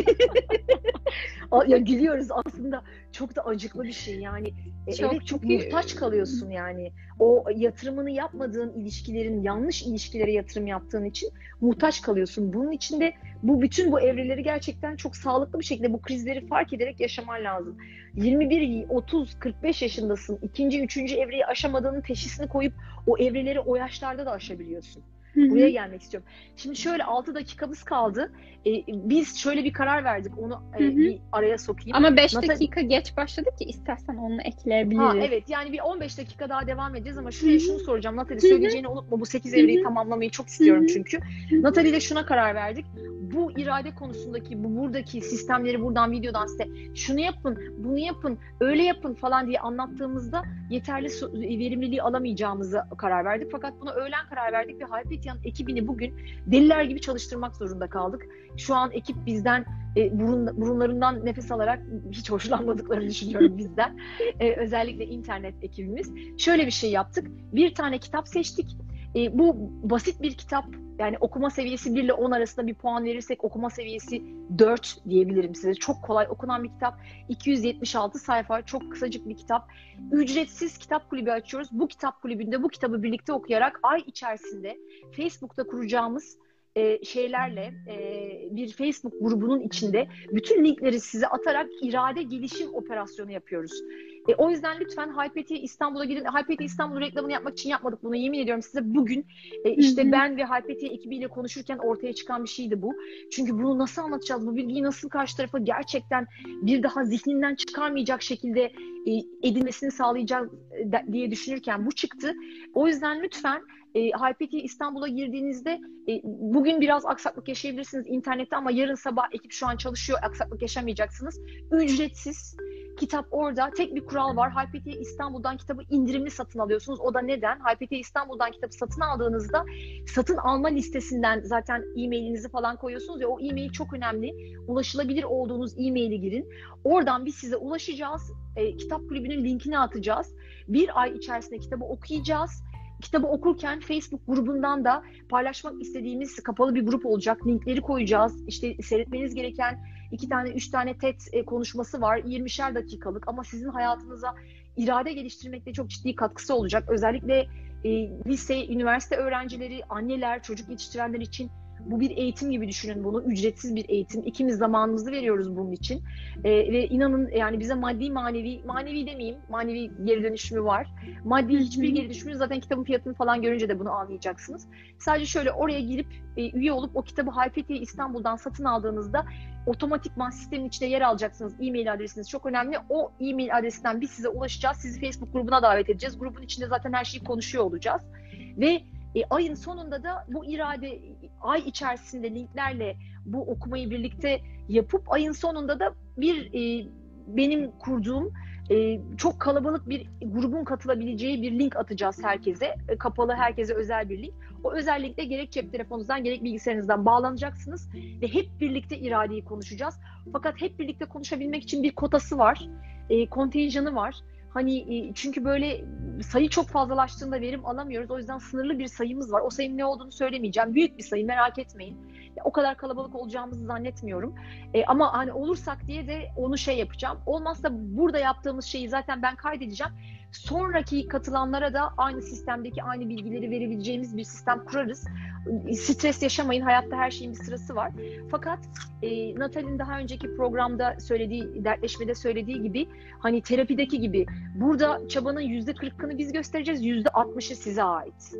A- Ya gülüyoruz aslında, çok da acıklı bir şey yani. E, Çok evet, çok çünkü- muhtaç kalıyorsun yani. O yatırımını yapmadığın ilişkilerin, yanlış ilişkilere yatırım yaptığın için muhtaç kalıyorsun. Bunun için de bu bütün bu evreleri gerçekten çok sağlıklı bir şekilde, bu krizleri fark ederek yaşaman lazım. yirmi bir, otuz, kırk beş yaşındasın. İkinci, üçüncü evreyi aşamadığının teşhisini koyup o evreleri o yaşlarda da aşabiliyorsun. Hı hı. Buraya gelmek istiyorum. Şimdi şöyle altı dakikamız kaldı. Ee, biz şöyle bir karar verdik. Onu e, Hı hı. bir araya sokayım. Ama beş Natal- dakika geç başladık ki istersen onu ekleyebiliriz. Ha evet, yani bir on beş dakika daha devam edeceğiz ama şuraya Hı hı. şunu soracağım. Natalie, Hı hı. söyleyeceğini unutma. Bu sekiz Hı hı. evreyi tamamlamayı çok istiyorum Hı hı. çünkü. Hı hı. Natalie ile şuna karar verdik. Bu irade konusundaki, bu buradaki sistemleri buradan videodan size şunu yapın, bunu yapın, öyle yapın falan diye anlattığımızda yeterli so- verimliliği alamayacağımızı karar verdik. Fakat buna öğlen karar verdik ve Hypatia'nın ekibini bugün deliler gibi çalıştırmak zorunda kaldık. Şu an ekip bizden e, burun, burunlarından nefes alarak hiç hoşlanmadıklarını düşünüyorum bizden. E, özellikle internet ekibimiz. Şöyle bir şey yaptık. Bir tane kitap seçtik. E, bu basit bir kitap. Yani okuma seviyesi bir ile on arasında bir puan verirsek okuma seviyesi dört diyebilirim size. Çok kolay okunan bir kitap. iki yüz yetmiş altı sayfa. Çok kısacık bir kitap. Ücretsiz kitap kulübü açıyoruz. Bu kitap kulübünde bu kitabı birlikte okuyarak ay içerisinde Facebook'ta kuracağımız e, şeylerle e, bir Facebook grubunun içinde bütün linkleri size atarak irade gelişim operasyonu yapıyoruz. E, o yüzden lütfen Hypatia İstanbul'a gidin. Hypatia İstanbul reklamını yapmak için yapmadık bunu. Yemin ediyorum size, bugün e, işte Hı hı. ben ve Hypatia ekibiyle konuşurken ortaya çıkan bir şeydi bu. Çünkü bunu nasıl anlatacağız? Bu bilgiyi nasıl karşı tarafa gerçekten bir daha zihninden çıkarmayacak şekilde e, edinmesini sağlayacağız e, de, diye düşünürken bu çıktı. O yüzden lütfen e, Hypatia İstanbul'a girdiğinizde e, bugün biraz aksaklık yaşayabilirsiniz internette ama yarın sabah ekip şu an çalışıyor. Aksaklık yaşamayacaksınız. Ücretsiz. Kitap orada. Tek bir kural var. Hypatia İstanbul'dan kitabı indirimli satın alıyorsunuz. O da neden? Hypatia İstanbul'dan kitabı satın aldığınızda satın alma listesinden zaten e-mailinizi falan koyuyorsunuz ya, o e-mail çok önemli. Ulaşılabilir olduğunuz e-maili girin. Oradan biz size ulaşacağız. E, kitap kulübünün linkini atacağız. Bir ay içerisinde kitabı okuyacağız. Kitabı okurken Facebook grubundan da paylaşmak istediğimiz kapalı bir grup olacak. Linkleri koyacağız. İşte seyretmeniz gereken iki tane, üç tane TED konuşması var. yirmişer dakikalık ama sizin hayatınıza irade geliştirmekte çok ciddi katkısı olacak. Özellikle e, lise, üniversite öğrencileri, anneler, çocuk yetiştirenler için bu bir eğitim gibi düşünün bunu. Ücretsiz bir eğitim. İkimiz zamanımızı veriyoruz bunun için. E, ve inanın yani bize maddi manevi, manevi demeyeyim, manevi geri dönüşümü var. Maddi hiçbir geri dönüşümü, zaten kitabın fiyatını falan görünce de bunu anlayacaksınız. Sadece şöyle oraya girip e, üye olup o kitabı Hypatia İstanbul'dan satın aldığınızda otomatikman sistemin içinde yer alacaksınız. E-mail adresiniz çok önemli. O e-mail adresinden biz size ulaşacağız. Sizi Facebook grubuna davet edeceğiz. Grubun içinde zaten her şeyi konuşuyor olacağız. Ve E, ayın sonunda da bu irade, ay içerisinde linklerle bu okumayı birlikte yapıp ayın sonunda da bir e, benim kurduğum e, çok kalabalık bir grubun katılabileceği bir link atacağız herkese. E, kapalı, herkese özel bir link. O özel linkle gerek cep telefonunuzdan gerek bilgisayarınızdan bağlanacaksınız ve hep birlikte iradeyi konuşacağız. Fakat hep birlikte konuşabilmek için bir kotası var, e, kontenjanı var. Hani çünkü böyle sayı çok fazlalaştığında verim alamıyoruz. O yüzden sınırlı bir sayımız var. O sayının ne olduğunu söylemeyeceğim. Büyük bir sayı, merak etmeyin. O kadar kalabalık olacağımızı zannetmiyorum. E, ama hani olursak diye de onu şey yapacağım. Olmazsa burada yaptığımız şeyi zaten ben kaydedeceğim. Sonraki katılanlara da aynı sistemdeki aynı bilgileri verebileceğimiz bir sistem kurarız. Stres yaşamayın. Hayatta her şeyin bir sırası var. Fakat e, Natalie'nin daha önceki programda söylediği, dertleşmede söylediği gibi, hani terapideki gibi burada çabanın yüzde kırkını biz göstereceğiz, yüzde altmışı size ait.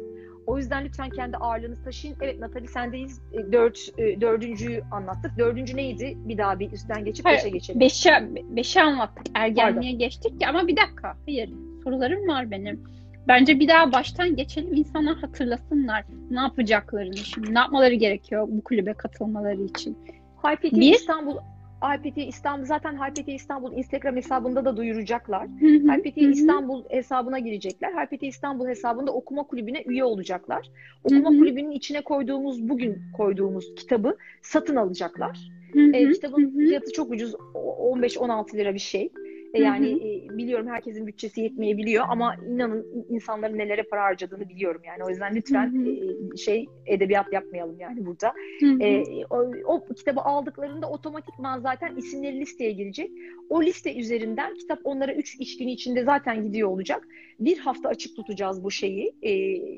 O yüzden lütfen kendi ağırlığınızı taşıyın. Evet Natali sendeyiz. E, Dört, e, dördüncüyü anlattık. Dördüncü neydi? Bir daha bir üstten geçip beşe geçelim. Beşe, beşe anlattık. Ergenliğe geçtik ya, ama bir dakika. Hayır. Sorularım var benim. Bence bir daha baştan geçelim. İnsanlar hatırlasınlar ne yapacaklarını şimdi. Ne yapmaları gerekiyor bu kulübe katılmaları için. H P T Bir- İstanbul H P T İstanbul zaten H P T İstanbul Instagram hesabında da duyuracaklar. Hı hı, H P T hı hı. İstanbul hesabına girecekler. H P T İstanbul hesabında okuma kulübüne üye olacaklar. Okuma Hı hı. kulübünün içine koyduğumuz, bugün koyduğumuz kitabı satın alacaklar. Hı hı, E, kitabın hı hı. fiyatı çok ucuz. o- on beş on altı lira bir şey. E, Hı hı. yani e, biliyorum herkesin bütçesi yetmeyebiliyor ama inanın insanların nelere para harcadığını biliyorum yani. O yüzden lütfen Hı hı. e, şey edebiyat yapmayalım yani burada. Hı hı. E, o, o kitabı aldıklarında otomatikman zaten isimleri listeye girecek. O liste üzerinden kitap onlara üç iş günü içinde zaten gidiyor olacak. Bir hafta açık tutacağız bu şeyi. E,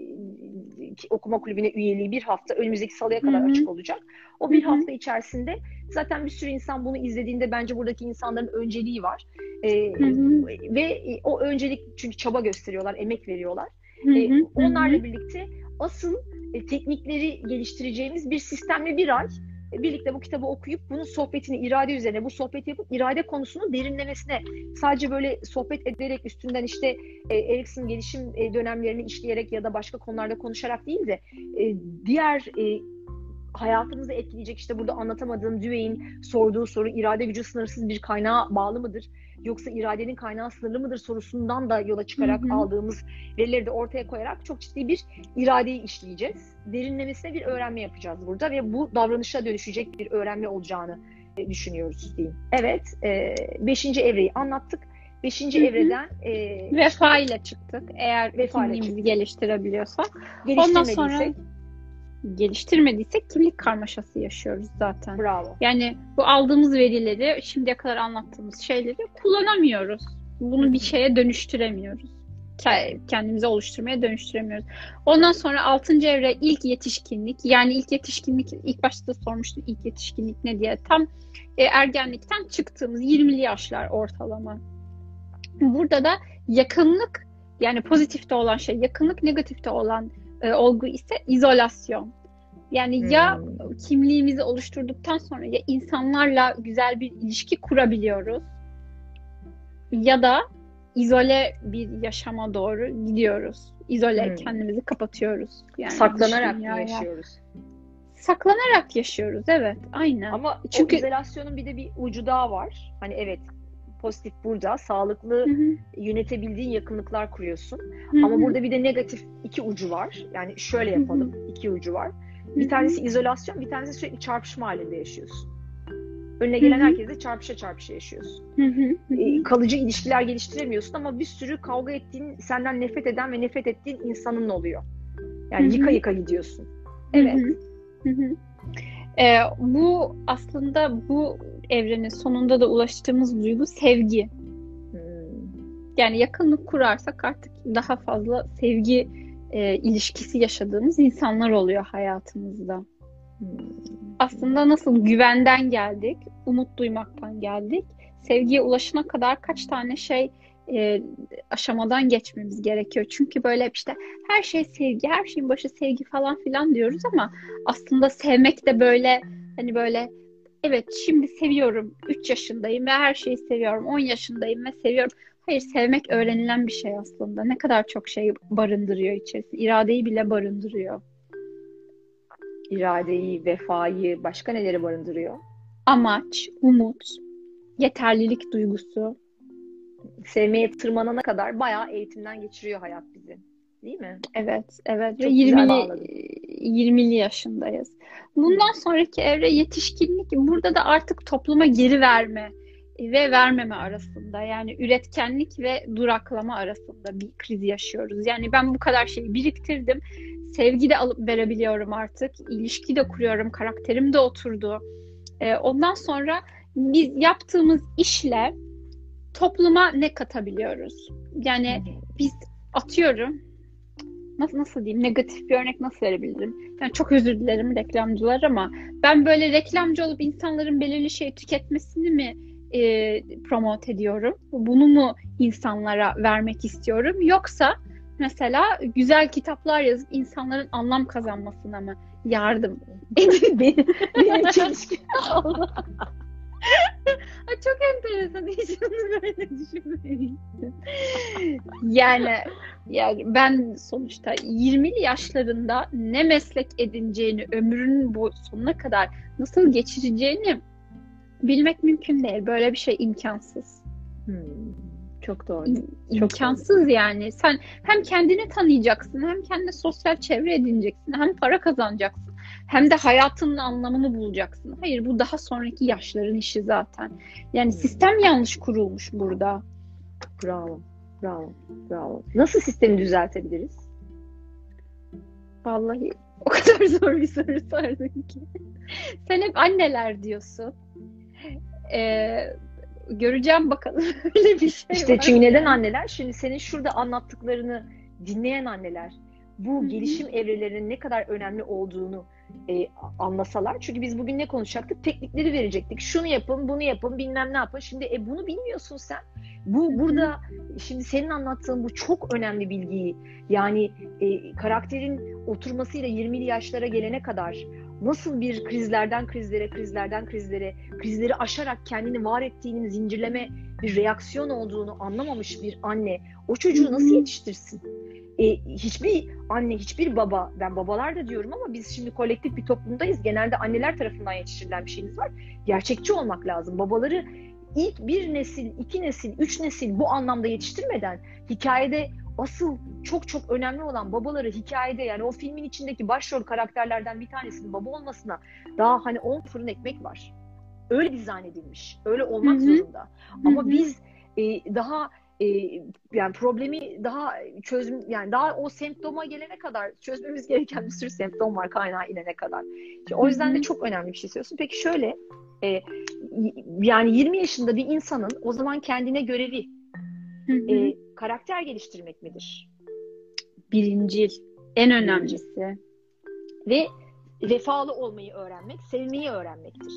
okuma kulübüne üyeliği bir hafta önümüzdeki salıya kadar Hı hı. açık olacak. O bir Hı hı. hafta içerisinde zaten bir sürü insan bunu izlediğinde bence buradaki insanların önceliği var. E, Hı hı. ve o öncelik çünkü çaba gösteriyorlar, emek veriyorlar. Hı hı, E, hı hı. onlarla birlikte asıl e, teknikleri geliştireceğimiz bir sistemle bir ay e, birlikte bu kitabı okuyup bunun sohbetini irade üzerine bu sohbet yapıp irade konusunu derinlemesine sadece böyle sohbet ederek üstünden işte e, Erikson gelişim e, dönemlerini işleyerek ya da başka konularda konuşarak değil de e, diğer e, hayatımızı etkileyecek işte burada anlatamadığım Dewey'in sorduğu soru irade gücü sınırsız bir kaynağa bağlı mıdır? Yoksa iradenin kaynağı sınırlı mıdır sorusundan da yola çıkarak Hı hı. aldığımız verileri de ortaya koyarak çok ciddi bir iradeyi işleyeceğiz. Derinlemesine bir öğrenme yapacağız burada ve bu davranışa dönüşecek bir öğrenme olacağını e, düşünüyoruz diyeyim. Evet, e, beşinci evreyi anlattık. Beşinci Hı hı. evreden e, Vefa ile çıktık. Eğer Vefa ile kimliğimizi çıktık. geliştirebiliyorsak. Ondan geliştirmediysek, sonra geliştirmediysek kimlik karmaşası yaşıyoruz zaten. bravo. Yani bu aldığımız verileri, şimdiye kadar anlattığımız şeyleri kullanamıyoruz. Bunu bir şeye dönüştüremiyoruz. Ke- Kendimize oluşturmaya dönüştüremiyoruz. Ondan sonra altıncı evre ilk yetişkinlik. Yani ilk yetişkinlik, ilk başta da sormuştum ilk yetişkinlik ne diye. Tam e, ergenlikten çıktığımız yirmili yaşlar ortalama. Burada da yakınlık, yani pozitifte olan şey yakınlık, negatifte olan e, olgu ise izolasyon. Yani ya Hmm. kimliğimizi oluşturduktan sonra ya insanlarla güzel bir ilişki kurabiliyoruz ya da izole bir yaşama doğru gidiyoruz. İzole, Hmm. kendimizi kapatıyoruz. Yani Saklanarak dış mı dünyaya. yaşıyoruz? Saklanarak yaşıyoruz, evet, aynen. Ama Çünkü- o izolasyonun bir de bir ucu daha var. Hani evet pozitif burada, sağlıklı Hı hı, yönetebildiğin yakınlıklar kuruyorsun. hı Ama hı, burada bir de negatif iki ucu var. Yani şöyle Hı hı. yapalım, iki ucu var. hı Bir hı, tanesi izolasyon, bir tanesi sürekli çarpışma halinde yaşıyorsun. Önüne gelen Hı hı. herkesle çarpışa çarpışa yaşıyorsun. hı hı, hı Ee, hı. kalıcı ilişkiler geliştiremiyorsun ama bir sürü kavga ettiğin, senden nefret eden ve nefret ettiğin insanın oluyor. Yani Hı hı. yıka yıka gidiyorsun. Evet. Hı hı, hı hı. Ee, bu aslında bu evrenin sonunda da ulaştığımız duygu sevgi. Hmm. Yani yakınlık kurarsak artık daha fazla sevgi e, ilişkisi yaşadığımız insanlar oluyor hayatımızda. Hmm. Aslında nasıl güvenden geldik, umut duymaktan geldik, sevgiye ulaşana kadar kaç tane şey e, aşamadan geçmemiz gerekiyor. Çünkü böyle hep işte her şey sevgi, her şeyin başı sevgi falan filan diyoruz ama aslında sevmek de böyle hani böyle evet şimdi seviyorum, üç yaşındayım ve her şeyi seviyorum, on yaşındayım ve seviyorum. Hayır, sevmek öğrenilen bir şey aslında. Ne kadar çok şey barındırıyor içerisinde. İradeyi bile barındırıyor. İradeyi, vefayı, başka neleri barındırıyor? Amaç, umut, yeterlilik duygusu. Sevmeye tırmanana kadar bayağı eğitimden geçiriyor hayat bizi. Değil mi? Evet, evet. Ve Çok güzel yirmili bağladın. yirmili yaşındayız. Bundan sonraki evre yetişkinlik. Burada da artık topluma geri verme ve vermeme arasında, yani üretkenlik ve duraklama arasında bir kriz yaşıyoruz. Yani ben bu kadar şeyi biriktirdim. Sevgi de alıp verebiliyorum artık. İlişki de kuruyorum. Karakterim de oturdu. Ee, ondan sonra biz yaptığımız işle topluma ne katabiliyoruz? Yani biz atıyorum nasıl nasıl diyeyim, negatif bir örnek nasıl verebilirim? Yani çok özür dilerim reklamcılar ama ben böyle reklamcı olup insanların belirli şeyi tüketmesini mi e, promote ediyorum? Bunu mu insanlara vermek istiyorum? Yoksa mesela güzel kitaplar yazıp insanların anlam kazanmasına mı yardım edin? benim, benim çelişki oldu. Ay, çok enteresan. Hiç bunu böyle düşünmemiştim. Yani, yani ben sonuçta yirmili yaşlarında ne meslek edineceğini, ömrünün bu sonuna kadar nasıl geçireceğini bilmek mümkün değil. Böyle bir şey imkansız. Hmm, çok doğru. İm- İmkansız yani. Sen hem kendini tanıyacaksın, hem kendine sosyal çevre edineceksin, hem para kazanacaksın, hem de hayatının anlamını bulacaksın. Hayır, bu daha sonraki yaşların işi zaten. Yani sistem yanlış kurulmuş burada. Bravo, bravo, bravo. Nasıl sistemi düzeltebiliriz? Vallahi o kadar zor bir soru sordun ki. Sen hep anneler diyorsun. Ee, göreceğim bakalım öyle bir şey İşte var. çünkü neden anneler? Şimdi senin şurada anlattıklarını dinleyen anneler bu Hı hı. gelişim evrelerinin ne kadar önemli olduğunu e, anlasalar. Çünkü biz bugün ne konuşacaktık? Teknikleri verecektik. Şunu yapın, bunu yapın, bilmem ne yapın. Şimdi e, bunu bilmiyorsun sen. Bu burada şimdi senin anlattığın bu çok önemli bilgiyi, yani e, karakterin oturmasıyla yirmili yaşlara gelene kadar nasıl bir krizlerden krizlere, krizlerden krizlere, krizleri aşarak kendini var ettiğinin zincirleme bir reaksiyon olduğunu anlamamış bir anne o çocuğu nasıl yetiştirsin? E, hiçbir anne, hiçbir baba, ben babalar da diyorum ama biz şimdi kolektif bir toplumdayız. Genelde anneler tarafından yetiştirilen bir şeyimiz var. Gerçekçi olmak lazım. Babaları ilk bir nesil, iki nesil, üç nesil bu anlamda yetiştirmeden hikayede asıl çok çok önemli olan babaları hikayede, yani o filmin içindeki başrol karakterlerden bir tanesinin baba olmasına daha hani on fırın ekmek var. Öyle dizayn edilmiş. Öyle olmak Hı hı. zorunda. Ama Hı hı. biz e, daha e, yani problemi daha çözüm, yani daha o semptoma gelene kadar çözmemiz gereken bir sürü semptom var kaynağa inene kadar. İşte o yüzden de çok önemli bir şey söylüyorsun. Peki şöyle e, yani yirmi yaşında bir insanın o zaman kendine görevi Hı hı. e, karakter geliştirmek midir? Birincil, en önemlisi. Ve vefalı olmayı öğrenmek, sevmeyi öğrenmektir.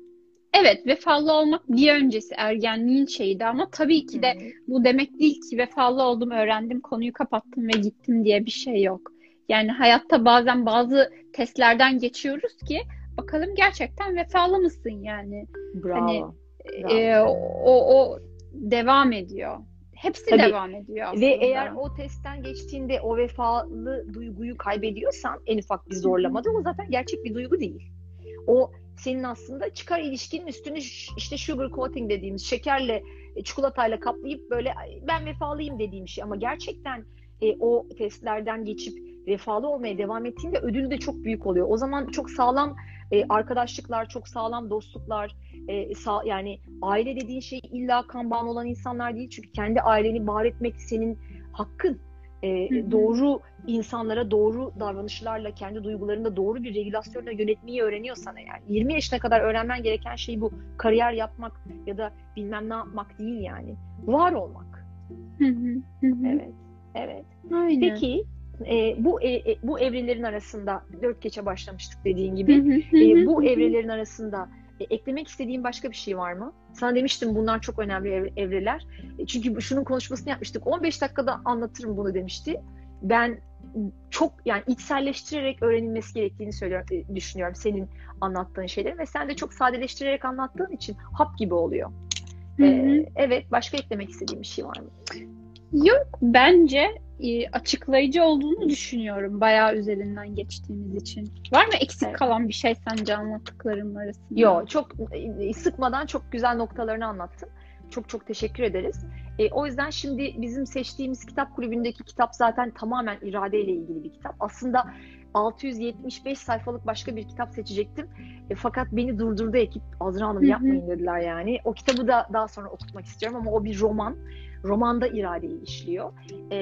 Evet, vefalı olmak bir öncesi ergenliğin şeyiydi ama tabii ki de Hı hı. bu demek değil ki vefalı oldum, öğrendim, konuyu kapattım ve gittim diye bir şey yok. Yani hayatta bazen bazı testlerden geçiyoruz ki bakalım gerçekten vefalı mısın yani. Bravo. Hani bravo. e, o, o devam ediyor. Hepsi Tabii. devam ediyor aslında. Ve eğer o testten geçtiğinde o vefalı duyguyu kaybediyorsan en ufak bir zorlamada, o zaten gerçek bir duygu değil. O senin aslında çıkar ilişkinin üstünü işte sugar coating dediğimiz, şekerle, çikolatayla kaplayıp böyle ben vefalıyım dediğim şey. Ama gerçekten e, o testlerden geçip vefalı olmaya devam ettiğinde ödülü de çok büyük oluyor. O zaman çok sağlam e, arkadaşlıklar, çok sağlam dostluklar, e, sağ, yani aile dediğin şey illa kan bağımlı olan insanlar değil. Çünkü kendi aileni var etmek senin hakkın. E, Hı hı. Doğru insanlara doğru davranışlarla, kendi duygularını da doğru bir regülasyonla yönetmeyi öğreniyorsan eğer. yirmi yaşına kadar öğrenmen gereken şey bu. Kariyer yapmak ya da bilmem ne yapmak değil yani. Var olmak. Hı hı, hı hı. Evet. Evet. Aynen. Peki e, bu e, bu evrelerin arasında dört geçe başlamıştık dediğin Hı gibi. hı, hı E, hı, bu hı hı. evrelerin arasında e, eklemek istediğin başka bir şey var mı? Sana demiştim bunlar çok önemli ev- evreler. E, çünkü şunun konuşmasını yapmıştık. on beş dakikada anlatırım bunu demişti. Ben çok yani içselleştirerek öğrenilmesi gerektiğini söylüyorum, e, düşünüyorum senin anlattığın şeyleri ve sen de çok sadeleştirerek anlattığın için hap gibi oluyor. Hı hı. E, evet, başka eklemek istediğin bir şey var mı? Yok, bence e, açıklayıcı olduğunu düşünüyorum bayağı üzerinden geçtiğimiz için. Var mı eksik Evet. kalan bir şey sence anlattıklarım arasında? Yok, çok e, sıkmadan çok güzel noktalarını anlattın. Çok çok teşekkür ederiz. E, o yüzden şimdi bizim seçtiğimiz kitap kulübündeki kitap zaten tamamen iradeyle ilgili bir kitap. Aslında altı yüz yetmiş beş sayfalık başka bir kitap seçecektim. E, fakat beni durdurdu ekip. Azra Hanım Hı hı. yapmayın dediler yani. O kitabı da daha sonra okutmak istiyorum ama o bir roman. Romanda iradeyi işliyor.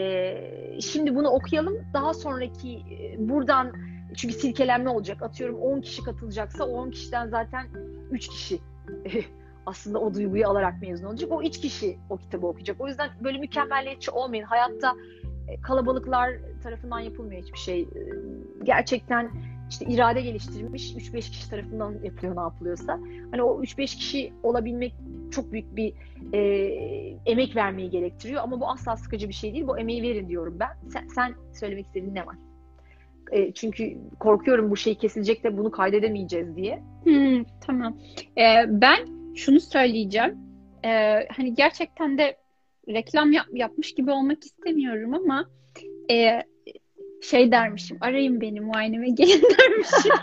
E, şimdi bunu okuyalım. Daha sonraki e, buradan, çünkü silkelenme olacak. Atıyorum on kişi katılacaksa o on kişiden zaten üç kişi aslında o duyguyu alarak mezun olacak. O üç kişi o kitabı okuyacak. O yüzden böyle mükemmeliyetçi olmayın. Hayatta kalabalıklar tarafından yapılmıyor hiçbir şey. Gerçekten işte irade geliştirilmiş üç beş kişi tarafından yapılıyor ne yapılıyorsa. Hani o üç beş kişi olabilmek çok büyük bir e, emek vermeyi gerektiriyor ama bu asla sıkıcı bir şey değil. Bu emeği verin diyorum ben. Sen, sen söylemek istediğin ne var? E, çünkü korkuyorum bu şey kesilecek de bunu kaydedemeyeceğiz diye. Hmm, tamam. Ee, ben şunu söyleyeceğim. Ee, hani gerçekten de reklam yap- yapmış gibi olmak istemiyorum ama e, şey dermişim. Arayın beni, muayeneme gelin dermişim.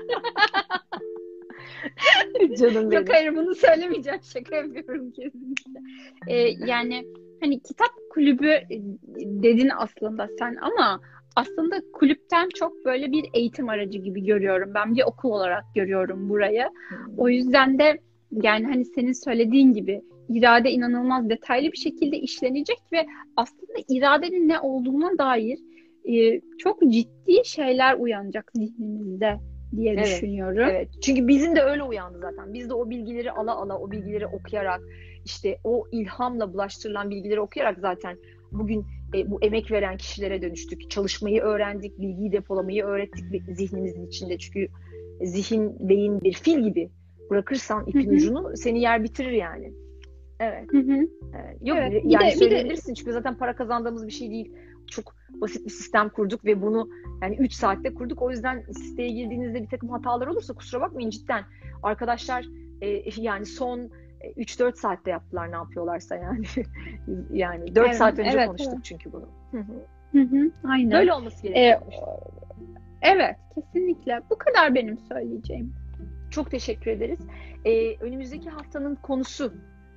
Canım benim. Yok hayır, bunu söylemeyeceğim. Şaka yapıyorum kesinlikle. Ee, yani hani kitap kulübü dedin aslında sen ama aslında kulüpten çok böyle bir eğitim aracı gibi görüyorum. Ben bir okul olarak görüyorum burayı. O yüzden de yani hani senin söylediğin gibi irade inanılmaz detaylı bir şekilde işlenecek ve aslında iradenin ne olduğuna dair e, çok ciddi şeyler uyanacak zihnimizde diye Evet, düşünüyorum. Evet. Çünkü bizim de öyle uyandı zaten. Biz de o bilgileri ala ala, o bilgileri okuyarak, işte o ilhamla bulaştırılan bilgileri okuyarak zaten bugün e, bu emek veren kişilere dönüştük. Çalışmayı öğrendik, bilgiyi depolamayı öğrettik zihnimizin içinde. Çünkü zihin, beyin bir fil gibi. Bırakırsan ipin Hı hı. ucunu seni yer bitirir yani. Evet. Hı hı. Evet. Yok Evet, bir yani de- bir de- söyleyebilirsin çünkü zaten para kazandığımız bir şey değil. Çok basit bir sistem kurduk ve bunu yani üç saatte kurduk. O yüzden siteye girdiğinizde bir takım hatalar olursa kusura bakmayın cidden. Arkadaşlar e, yani son üç dört saatte yaptılar ne yapıyorlarsa yani. Yani dört Evet, saat önce evet, konuştuk evet. çünkü bunu. Hı hı. Hı hı, aynen. Böyle olması Ee, gerekiyor. evet, kesinlikle. Bu kadar benim söyleyeceğim. Çok teşekkür ederiz. Ee, önümüzdeki haftanın konusu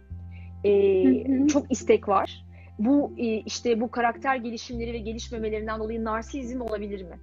e, Hı hı. çok istek var. Bu e, işte bu karakter gelişimleri ve gelişmemelerinden dolayı narsizm olabilir mi?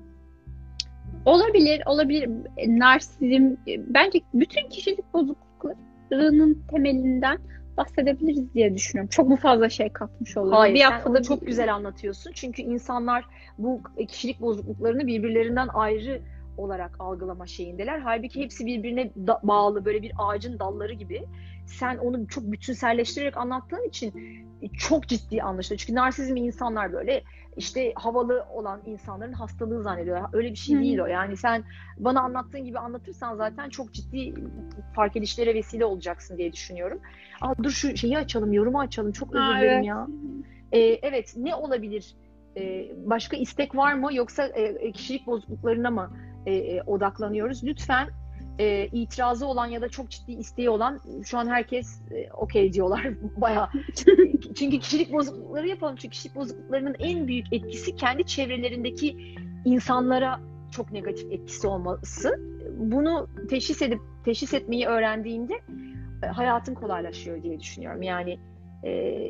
Olabilir, olabilir. Narsizm, bence bütün kişilik bozukluklarının temelinden bahsedebiliriz diye düşünüyorum. Çok mu fazla şey katmış olurum? Hayır, Bir sen haftada onu çok bir- güzel anlatıyorsun. Çünkü insanlar bu kişilik bozukluklarını birbirlerinden ayrı olarak algılama şeyindeler. Halbuki hepsi birbirine da- bağlı, böyle bir ağacın dalları gibi. Sen onu çok bütünselleştirerek anlattığın için çok ciddi anlaşılıyor. Çünkü narsizmi insanlar böyle işte havalı olan insanların hastalığı zannediyorlar. Öyle bir şey Hı. değil o. Yani sen bana anlattığın gibi anlatırsan zaten çok ciddi fark edişlere vesile olacaksın diye düşünüyorum. Aa, dur şu şeyi açalım, yorumu açalım. Çok özür Aa, dilerim evet. ya. Ee, evet, ne olabilir? Ee, başka istek var mı? Yoksa e, kişilik bozukluklarına mı e, e, odaklanıyoruz? Lütfen e, itirazı olan ya da çok ciddi isteği olan, şu an herkes e, okey diyorlar bayağı. Çünkü kişilik bozuklukları yapalım. Çünkü kişilik bozukluklarının en büyük etkisi kendi çevrelerindeki insanlara çok negatif etkisi olması. Bunu teşhis edip teşhis etmeyi öğrendiğinde e, hayatın kolaylaşıyor diye düşünüyorum. Yani e,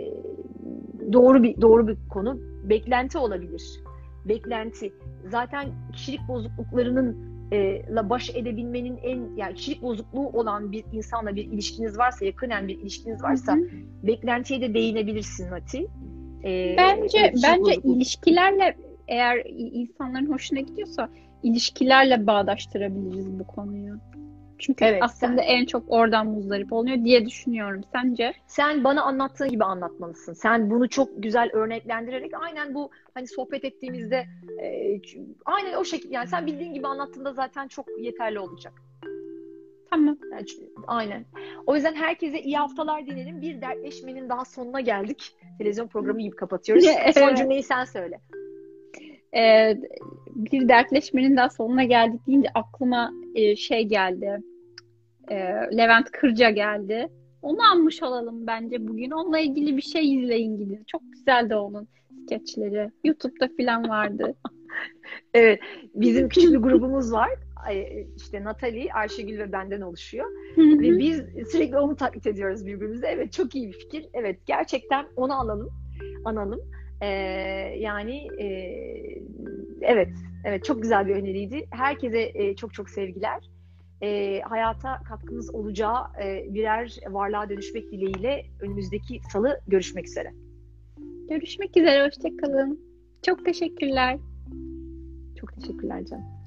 doğru bir doğru bir konu. Beklenti olabilir. Beklenti. Zaten kişilik bozukluklarının e, la baş edebilmenin en yani kişilik bozukluğu olan bir insanla bir ilişkiniz varsa, yakınen bir ilişkiniz varsa, Hı hı. beklentiye de değinebilirsin Nati. E, Bence evet, kişilik bence bozukluğu. ilişkilerle, eğer insanların hoşuna gidiyorsa ilişkilerle bağdaştırabiliriz bu konuyu. Çünkü Evet, aslında en çok oradan muzdarip oluyor diye düşünüyorum. Sence? Sen bana anlattığın gibi anlatmalısın. Sen bunu çok güzel örneklendirerek aynen bu hani sohbet ettiğimizde e, aynen o şekilde yani sen bildiğin gibi anlattığında zaten çok yeterli olacak. Tamam. Yani, aynen. O yüzden herkese iyi haftalar dilerim. Bir dertleşmenin daha sonuna geldik. Televizyon programı gibi kapatıyoruz. Evet. Son cümleyi sen söyle. Ee, bir dertleşmenin daha sonuna geldik deyince aklıma e, şey geldi. Ee, Levent Kırca geldi. Onu anmış olalım bence bugün. Onunla ilgili bir şey izleyin gidin. Çok güzeldi onun skeçleri. YouTube'da falan vardı. Evet. Bizim küçük bir grubumuz var. Ay, İşte Natalie, Ayşegül ve benden oluşuyor. Hı hı. Ve biz sürekli onu taklit ediyoruz birbirimize. Evet, çok iyi bir fikir. Evet, gerçekten onu alalım, analım. Ee, yani e, evet, evet çok güzel bir öneriydi. Herkese e, çok çok sevgiler. E, hayata katkınız olacağı e, birer varlığa dönüşmek dileğiyle önümüzdeki salı görüşmek üzere. Görüşmek üzere. Hoşça kalın. Çok teşekkürler. Çok teşekkürler canım.